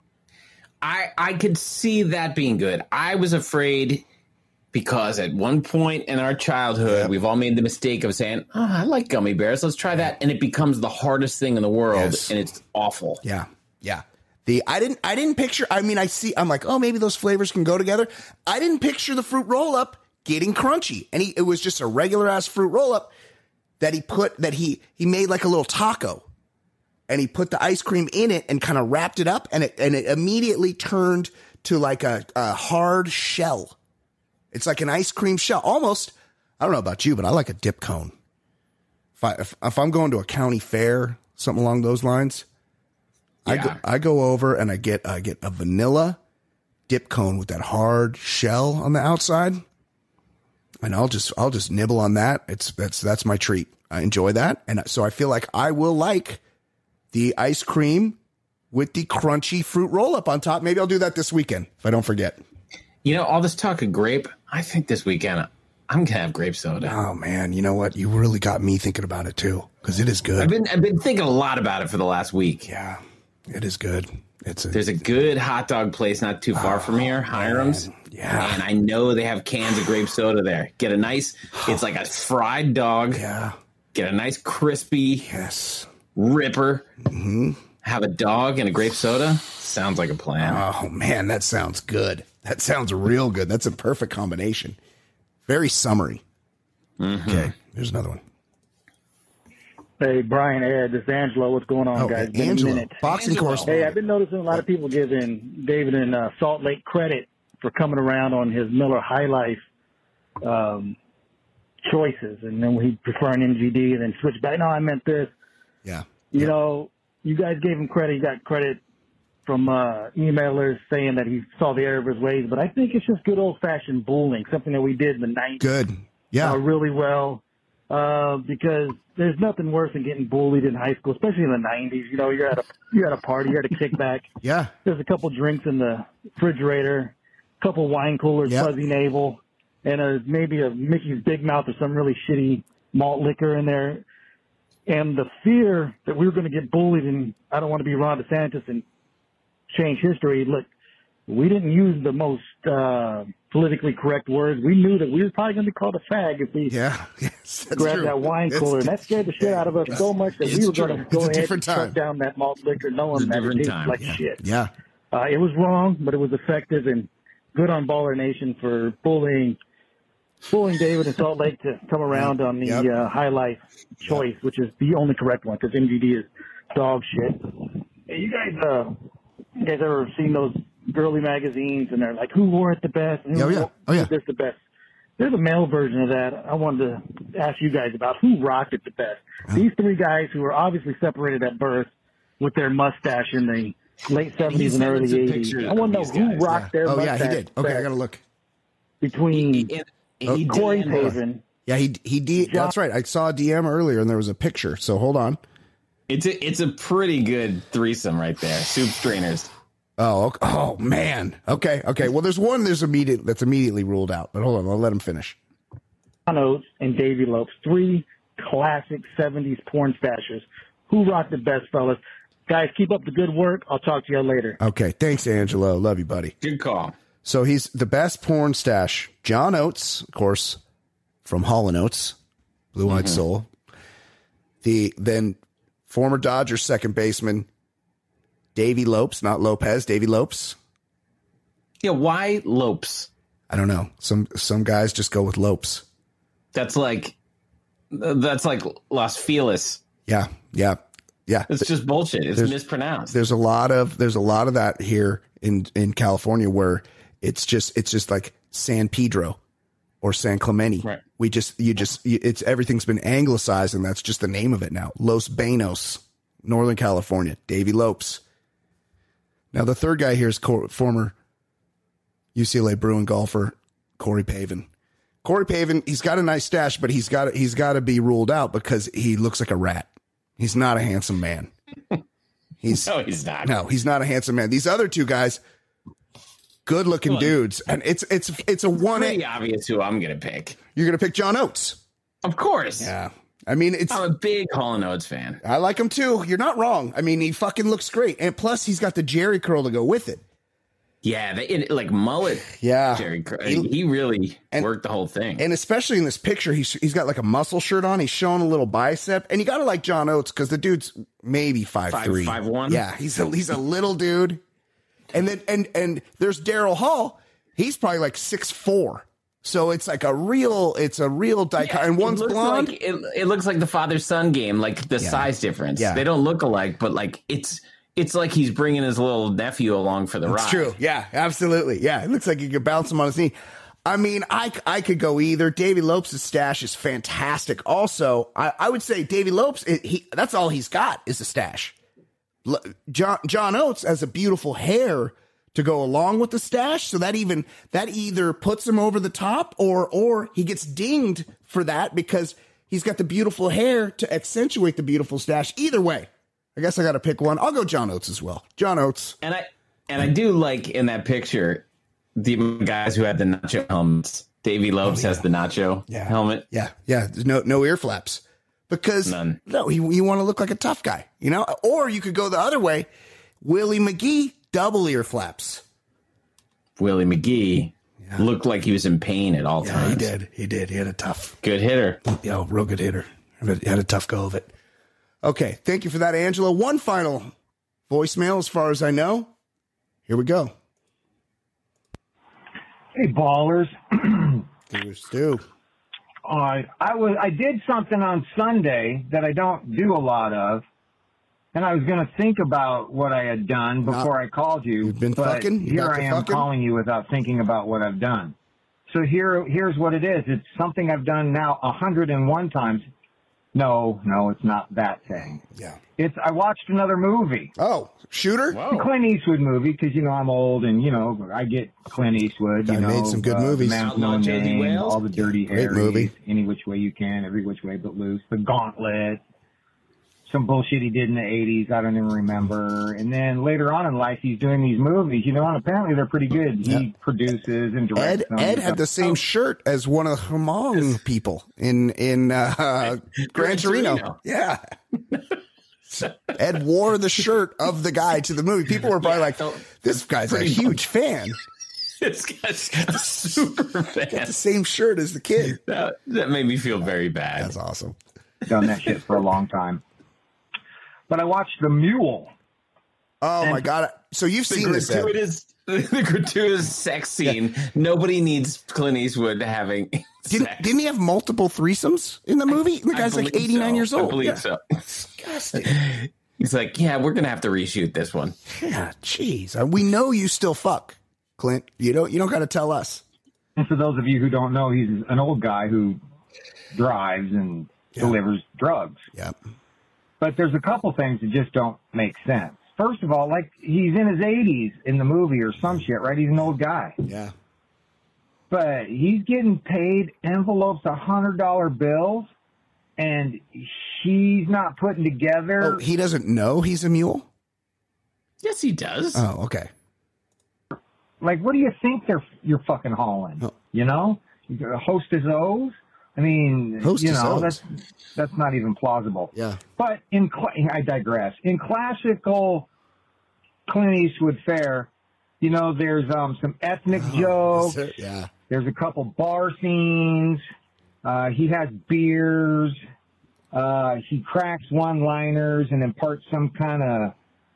I I could see that being good. I was afraid because at one point in our childhood, Yep. we've all made the mistake of saying, oh, I like gummy bears. Let's try that. And it becomes the hardest thing in the world. Yes. And it's awful. Yeah. Yeah. The I didn't I didn't picture I mean I see I'm like, oh, maybe those flavors can go together. I didn't picture the fruit roll-up getting crunchy. And he it was just a regular ass fruit roll-up that he put that he he made like a little taco. And he put the ice cream in it and kind of wrapped it up, and it and it immediately turned to like a, a hard shell. It's like an ice cream shell. Almost, I don't know about you, but I like a dip cone. If I if, if I'm going to a county fair, something along those lines, I go Yeah. I go over and I get I get a vanilla dip cone with that hard shell on the outside, and I'll just I'll just nibble on that. It's that's that's my treat. I enjoy that, and so I feel like I will like the ice cream with the crunchy fruit roll-up on top. Maybe I'll do that this weekend if I don't forget. You know, all this talk of grape, I think this weekend I'm going to have grape soda. Oh, man. You know what? You really got me thinking about it, too, because it is good. I've been I've been thinking a lot about it for the last week. Yeah, it is good. It's a, There's a good hot dog place not too far from here, Hiram's. Yeah. And I know they have cans of grape soda there. Get a nice, it's like a fried dog. Yeah. Get a nice crispy Yes. ripper. Mm-hmm. Have a dog and a grape soda. Sounds like a plan. Oh, man, that sounds good. That sounds real good. That's a perfect combination. Very summery. Mm-hmm. Okay, here's another one. Hey, Brian, Ed, this is Angelo. What's going on, Oh, guys? Been a Angelo, minute. boxing Angelo. correspondent. Hey, I've been noticing a lot of people giving David in uh, Salt Lake credit for coming around on his Miller High Life um, choices, and then he prefer an N G D and then switch back. No, I meant this. Yeah. You yeah. know, you guys gave him credit. You got credit from uh, emailers saying that he saw the error of his ways, but I think it's just good old-fashioned bullying, something that we did in the nineties Good. Yeah. uh, really well. uh, because there's nothing worse than getting bullied in high school, especially in the nineties. You know, you're at a you're at a party, you're at a kickback. Yeah. There's a couple drinks in the refrigerator, a couple wine coolers, Yep. fuzzy navel, and a, maybe a Mickey's Big Mouth or some really shitty malt liquor in there. And the fear that we were going to get bullied, and I don't want to be Ron DeSantis and change history. Look, we didn't use the most uh, politically correct words. We knew that we were probably going to be called a fag if we yeah, yes, grabbed true. that wine It's- cooler. And that scared the shit out of us so much that It's we were true. going to It's go a ahead and different shut time. down that malt liquor knowing It's a that it different tasted time, like yeah. shit. Yeah. Uh, it was wrong, but it was effective, and good on Baller Nation for bullying bullying David in Salt Lake to come around on the Yep. uh, High Life choice, which is the only correct one, because M G D is dog shit. Hey, you guys, uh, you guys ever seen those girly magazines, and they're like, who wore it the best? And who Oh, yeah. wore Oh, yeah. this the best? There's a male version of that. I wanted to ask you guys about who rocked it the best. These three guys who were obviously separated at birth with their mustache in the late seventies and sent us early a eighties. picture I want to know of who these guys, rocked Yeah. their Oh, yeah, mustache he did. Okay, I best got to look. between He, he Corey D M'd us. Pavin. Yeah, he he D, that's right. I saw a D M earlier and there was a picture. So hold on. It's a it's a pretty good threesome right there. Soup strainers. Oh, okay. Oh man. Okay, okay. Well, there's one there's immediate that's immediately ruled out. But hold on, I'll let him finish. John Oates and Davy Lopes, three classic seventies porn stashers. Who rocked the best, fellas? Guys, keep up the good work. I'll talk to you later. Okay, thanks, Angelo. Love you, buddy. Good call. So he's the best porn stash. John Oates, of course, from Hall and Oates, Blue Eyed Mm-hmm. Soul. The then former Dodgers second baseman Davy Lopes, not Lopez, Davy Lopes. Yeah, why Lopes? I don't know. Some some guys just go with Lopes. That's like that's like Los Feliz. Yeah, yeah, yeah. It's just bullshit. It's There's- mispronounced. There's a lot of there's a lot of that here in in California where it's just it's just like San Pedro or San Clemente. Right. We just you just you- it's everything's been anglicized and that's just the name of it now. Los Banos, Northern California. Davy Lopes. Now the third guy here is Cor- former U C L A Bruin golfer Corey Pavin. Corey Pavin, he's got a nice stash, but he's got he's got to be ruled out because he looks like a rat. He's not a handsome man. He's no, he's not. no, he's not a handsome man. These other two guys, good looking Well, dudes, and it's it's it's a one. Pretty obvious who I'm gonna pick. You're gonna pick John Oates. Of course. Yeah, I mean it's. I'm a big Hall and Oates fan. I like him too. You're not wrong. I mean he fucking looks great, and plus he's got the Jerry curl to go with it. Yeah, they, it, like mullet. Yeah, Jerry, Cr- he, really and- worked the whole thing. And especially in this picture, he's he's got like a muscle shirt on. He's showing a little bicep, and you got to like John Oates because the dude's maybe five, Five- three, five one? Yeah, he's a he's a little dude. And then and and there's Daryl Hall. He's probably like six four. So it's like a real it's a real dichotomy. and It one's looks blonde. Like, it, it looks like the father son game, like the Yeah. size difference. Yeah. They don't look alike, but like it's it's like he's bringing his little nephew along for the ride. It's true. Yeah, absolutely. Yeah, it looks like you could bounce him on his knee. I mean, I, I could go either. Davy Lopes' stash is fantastic. Also, I, I would say Davy Lopes, it, he that's all he's got is a stash. L- John John Oates has a beautiful hair to go along with the stash, so that even that either puts him over the top or or he gets dinged for that because he's got the beautiful hair to accentuate the beautiful stash. Either way, I guess I got to pick one. I'll go John Oates as well. John Oates. And I and I do like in that picture the guys who had the nacho helmets. Davy Lopes has the nacho Yeah. helmet. Yeah, yeah. There's no no ear flaps because None. no, you, you want to look like a tough guy, you know. Or you could go the other way. Willie McGee, double ear flaps. Willie McGee looked like he was in pain at all Yeah, times. he did. He did. He had a tough, Good hitter. yeah, real good hitter. He had a tough go of it. Okay, thank you for that, Angela. One final voicemail, as far as I know. Here we go. Hey, ballers. Here's Stu. Uh, I was I did something on Sunday that I don't do a lot of, and I was going to think about what I had done before I called you. You've been but fucking? You Here got I to am fucking? calling you without thinking about what I've done. So here here's what it is. It's something I've done now one hundred and one times. No, no, it's not that thing. Yeah. It's, I watched another movie. Oh, Shooter? The Clint Eastwood movie, because, you know, I'm old and, you know, I get Clint Eastwood. Guy You know, made some good uh, movies. Man's No J D Name, Wales? All the Dirty Great Harry, movie. Any Which Way You Can, Every Which Way But Loose, The Gauntlet, some bullshit he did in the eighties, I don't even remember. And then later on in life, he's doing these movies, you know, and apparently they're pretty good. He Yeah. produces and directs Ed them. Ed had the same Oh, shirt as one of the Hmong people in in uh, Gran Torino. Torino. Yeah. Ed wore the shirt of the guy to the movie. People were probably like, "This guy's a pretty huge fan." This guy's got the super fan. Got the same shirt as the kid. That, that made me feel very bad. That's awesome. done that shit for a long time. But I watched The Mule. Oh And my god! So you've The seen this? Ed. gratuitous, the gratuitous sex scene. Nobody needs Clint Eastwood having. Didn't, sex. didn't he have multiple threesomes in the movie? The I guy's like believe eighty-nine so. years old. I believe Yeah. so. Disgusting. He's like, yeah, we're gonna have to reshoot this one. Yeah, jeez. Uh, We know you still fuck, Clint. You don't. You don't got to tell us. And for those of you who don't know, he's an old guy who drives and Yeah. delivers drugs. Yep. But there's a couple things that just don't make sense. First of all, like, he's in his eighties in the movie or some shit, right? He's an old guy. Yeah. But he's getting paid envelopes of one hundred dollar bills, and he's not putting together. Oh, he doesn't know he's a mule? Yes, he does. Oh, okay. Like, what do you think they're you're fucking hauling? Oh. You know, Hostess O's. I mean, Hostess you know, O's. that's that's not even plausible. Yeah. But in cla- I digress. In classical Clint Eastwood fare, you know, there's um some ethnic jokes. Yes, sir. Yeah. There's a couple bar scenes. Uh, he has beers. Uh, he cracks one-liners and imparts some kind of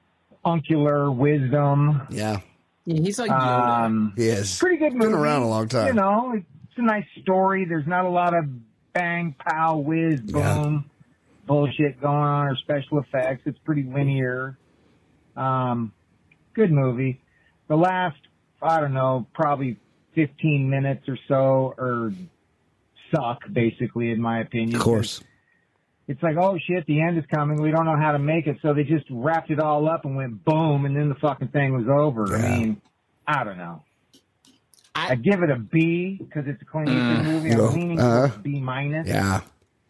uncular wisdom. Yeah. Yeah, he's like Yoda. Um, He is. pretty good movie. Been around a long time. You know, it's a nice story. There's not a lot of bang, pow, whiz, boom bullshit going on or special effects. It's pretty linear. Um, good movie. The last, I don't know, probably fifteen minutes or so or suck, basically, in my opinion. Of course. It's like, oh shit, the end is coming. We don't know how to make it. So they just wrapped it all up and went boom, and then the fucking thing was over. Yeah. I mean, I don't know. I- I give it a B because it's a Clint Eastwood movie. I'm No. leaning Uh, towards B minus. Yeah.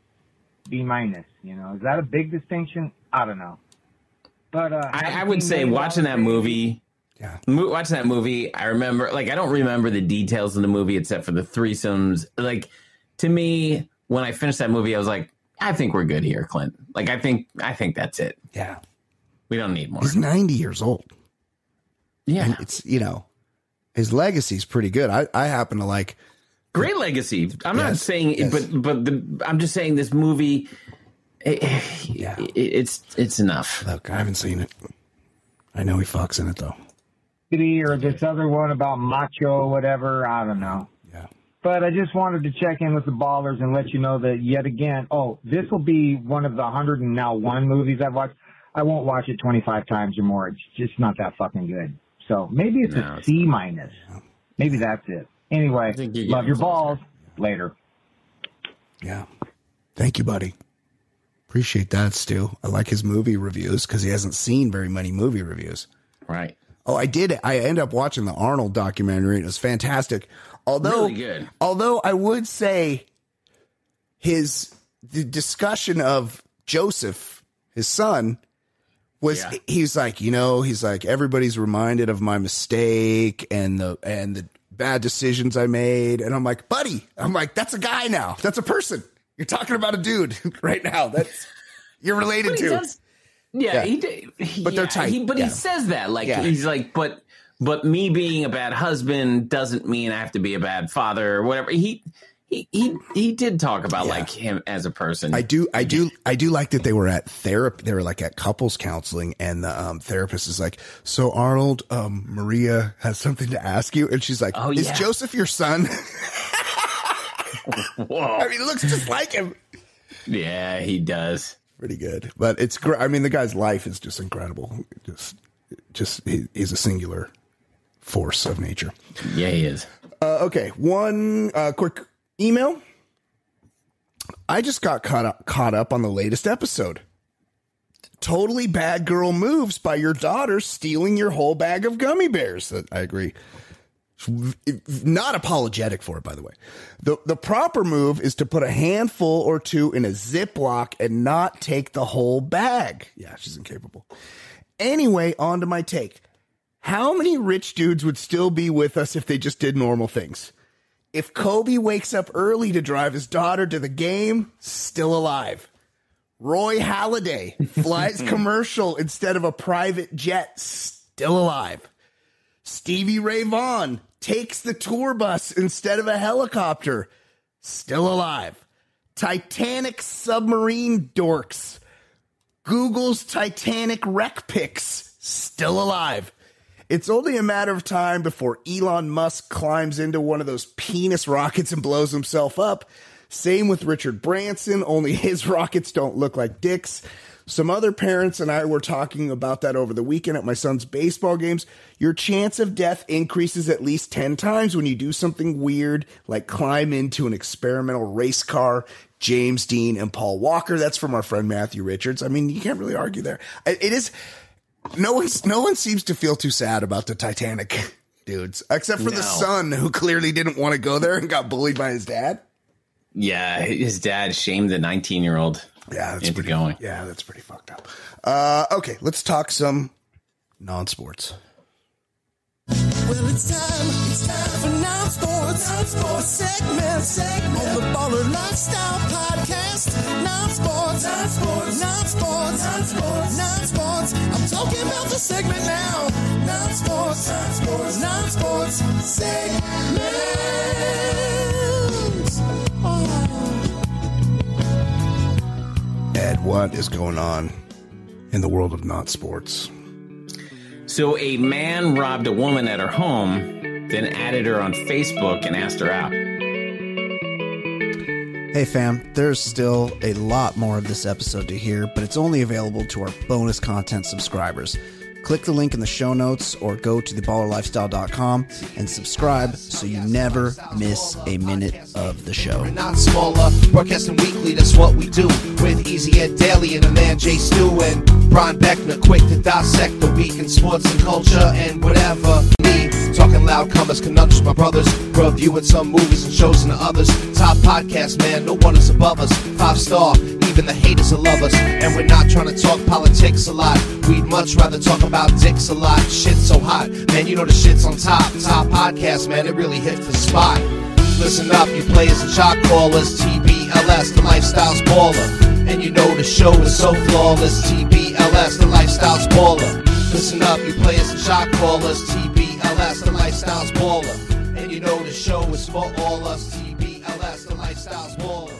B minus. You know, is that a big distinction? I don't know. But uh, I, I would say watching that movie. Yeah. Mo- watching that movie, I remember, like, I don't remember the details of the movie except for the threesomes. Like, to me, when I finished that movie, I was like, I think we're good here, Clint. Like, I think, I think that's it. Yeah. We don't need more. He's ninety years old. Yeah. And it's, you know, his legacy's pretty good. I, I happen to like. Great legacy. I'm not Yes, saying, yes. but but the, I'm just saying this movie. It, Yeah. it, it's it's enough. Look, I haven't seen it. I know he fucks in it, though. or this other one about macho, whatever. I don't know. Yeah. But I just wanted to check in with the ballers and let you know that yet again, oh, this will be one of the one hundred and now one movies I've watched. I won't watch it twenty-five times or more. It's just not that fucking good. So maybe it's No, a it's C minus. Maybe that's it. Anyway, think you're love getting your closer. balls. Later. Yeah. Thank you, buddy. Appreciate that, Stu. I like his movie reviews because he hasn't seen very many movie reviews. Right. Oh, I did. I ended up watching the Arnold documentary. And it was fantastic. Although, Really good. although I would say his the discussion of Joseph, his son, was Yeah. he's like, you know, he's like, everybody's reminded of my mistake and the and the bad decisions I made. And I'm like, buddy, I'm like, that's a guy now. That's a person. You're talking about a dude right now. That's you're related But he to. does- yeah, Yeah. he did. he- But they're yeah, tight. He, but Yeah. he says that like Yeah. he's like, but but me being a bad husband doesn't mean I have to be a bad father or whatever. He he he he did talk about Yeah. like him as a person. I do, I do, I do like that they were at therapy. They were like at couples counseling, and the um, therapist is like, "So Arnold, um, Maria has something to ask you," and she's like, Oh, "Is yeah. Joseph your son?" Whoa. I mean, he looks just like him. Yeah, he does. Pretty good, but it's great. I mean, the guy's life is just incredible. Just, just he, he's a singular force of nature. Yeah, he is. Uh, okay, one uh, quick email. I just got caught up, caught up on the latest episode. Totally bad girl moves by your daughter stealing your whole bag of gummy bears. I agree. Not apologetic for it, by the way. The the proper move is to put a handful or two in a Ziploc and not take the whole bag. Yeah, she's incapable. Anyway, on to my take. How many rich dudes would still be with us if they just did normal things? If Kobe wakes up early to drive his daughter to the game, still alive. Roy Halladay flies commercial instead of a private jet, still alive. Stevie Ray Vaughan takes the tour bus instead of a helicopter, still alive. Titanic submarine dorks. Google's Titanic wreck pics, still alive. It's only a matter of time before Elon Musk climbs into one of those penis rockets and blows himself up. Same with Richard Branson, only his rockets don't look like dicks. Some other parents and I were talking about that over the weekend at my son's baseball games. Your chance of death increases at least ten times when you do something weird, like climb into an experimental race car. James Dean and Paul Walker. That's from our friend Matthew Richards. I mean, you can't really argue there. It is... No one's, no one seems to feel too sad about the Titanic dudes, except for no. the son who clearly didn't want to go there and got bullied by his dad. Yeah, his dad shamed the nineteen-year-old yeah, that's into pretty, going. Yeah, that's pretty fucked up. Uh, okay, let's talk some non-sports. Well, it's time, it's time for non-sports, non-sports segment, segment on the Baller Lifestyle Podcast. Non-sports, non-sports, non-sports, non-sports, non-sports. I'm talking about the segment now. Non-sports, non-sports, non-sports segment. Ed, what is going on in the world of non-sports? So a man robbed a woman at her home, then added her on Facebook and asked her out. Hey fam, there's still a lot more of this episode to hear, but it's only available to our bonus content subscribers. Click the link in the show notes or go to the baller lifestyle dot com and subscribe so you never miss a minute of the show. We're not smaller, broadcasting weekly, that's what we do. With Easy Ed Daily and the man Jay Stu and Brian Beckner, quick to dissect the week in sports and culture and whatever need. Talking loud, comers, conundrums, my brothers. Reviewing some movies and shows and others. Top podcast, man, no one is above us. Five star, even the haters will love us. And we're not trying to talk politics a lot. We'd much rather talk about dicks a lot. Shit's so hot, man, you know the shit's on top. Top podcast, man, it really hits the spot. Listen up, you players and shot callers. T B L S, the lifestyle's baller. And you know the show is so flawless. T B L S, the lifestyle's baller. Listen up, you players and shot callers. T B L S, the lifestyle's baller. And you know the show is for all us. T B L S, the lifestyle's baller.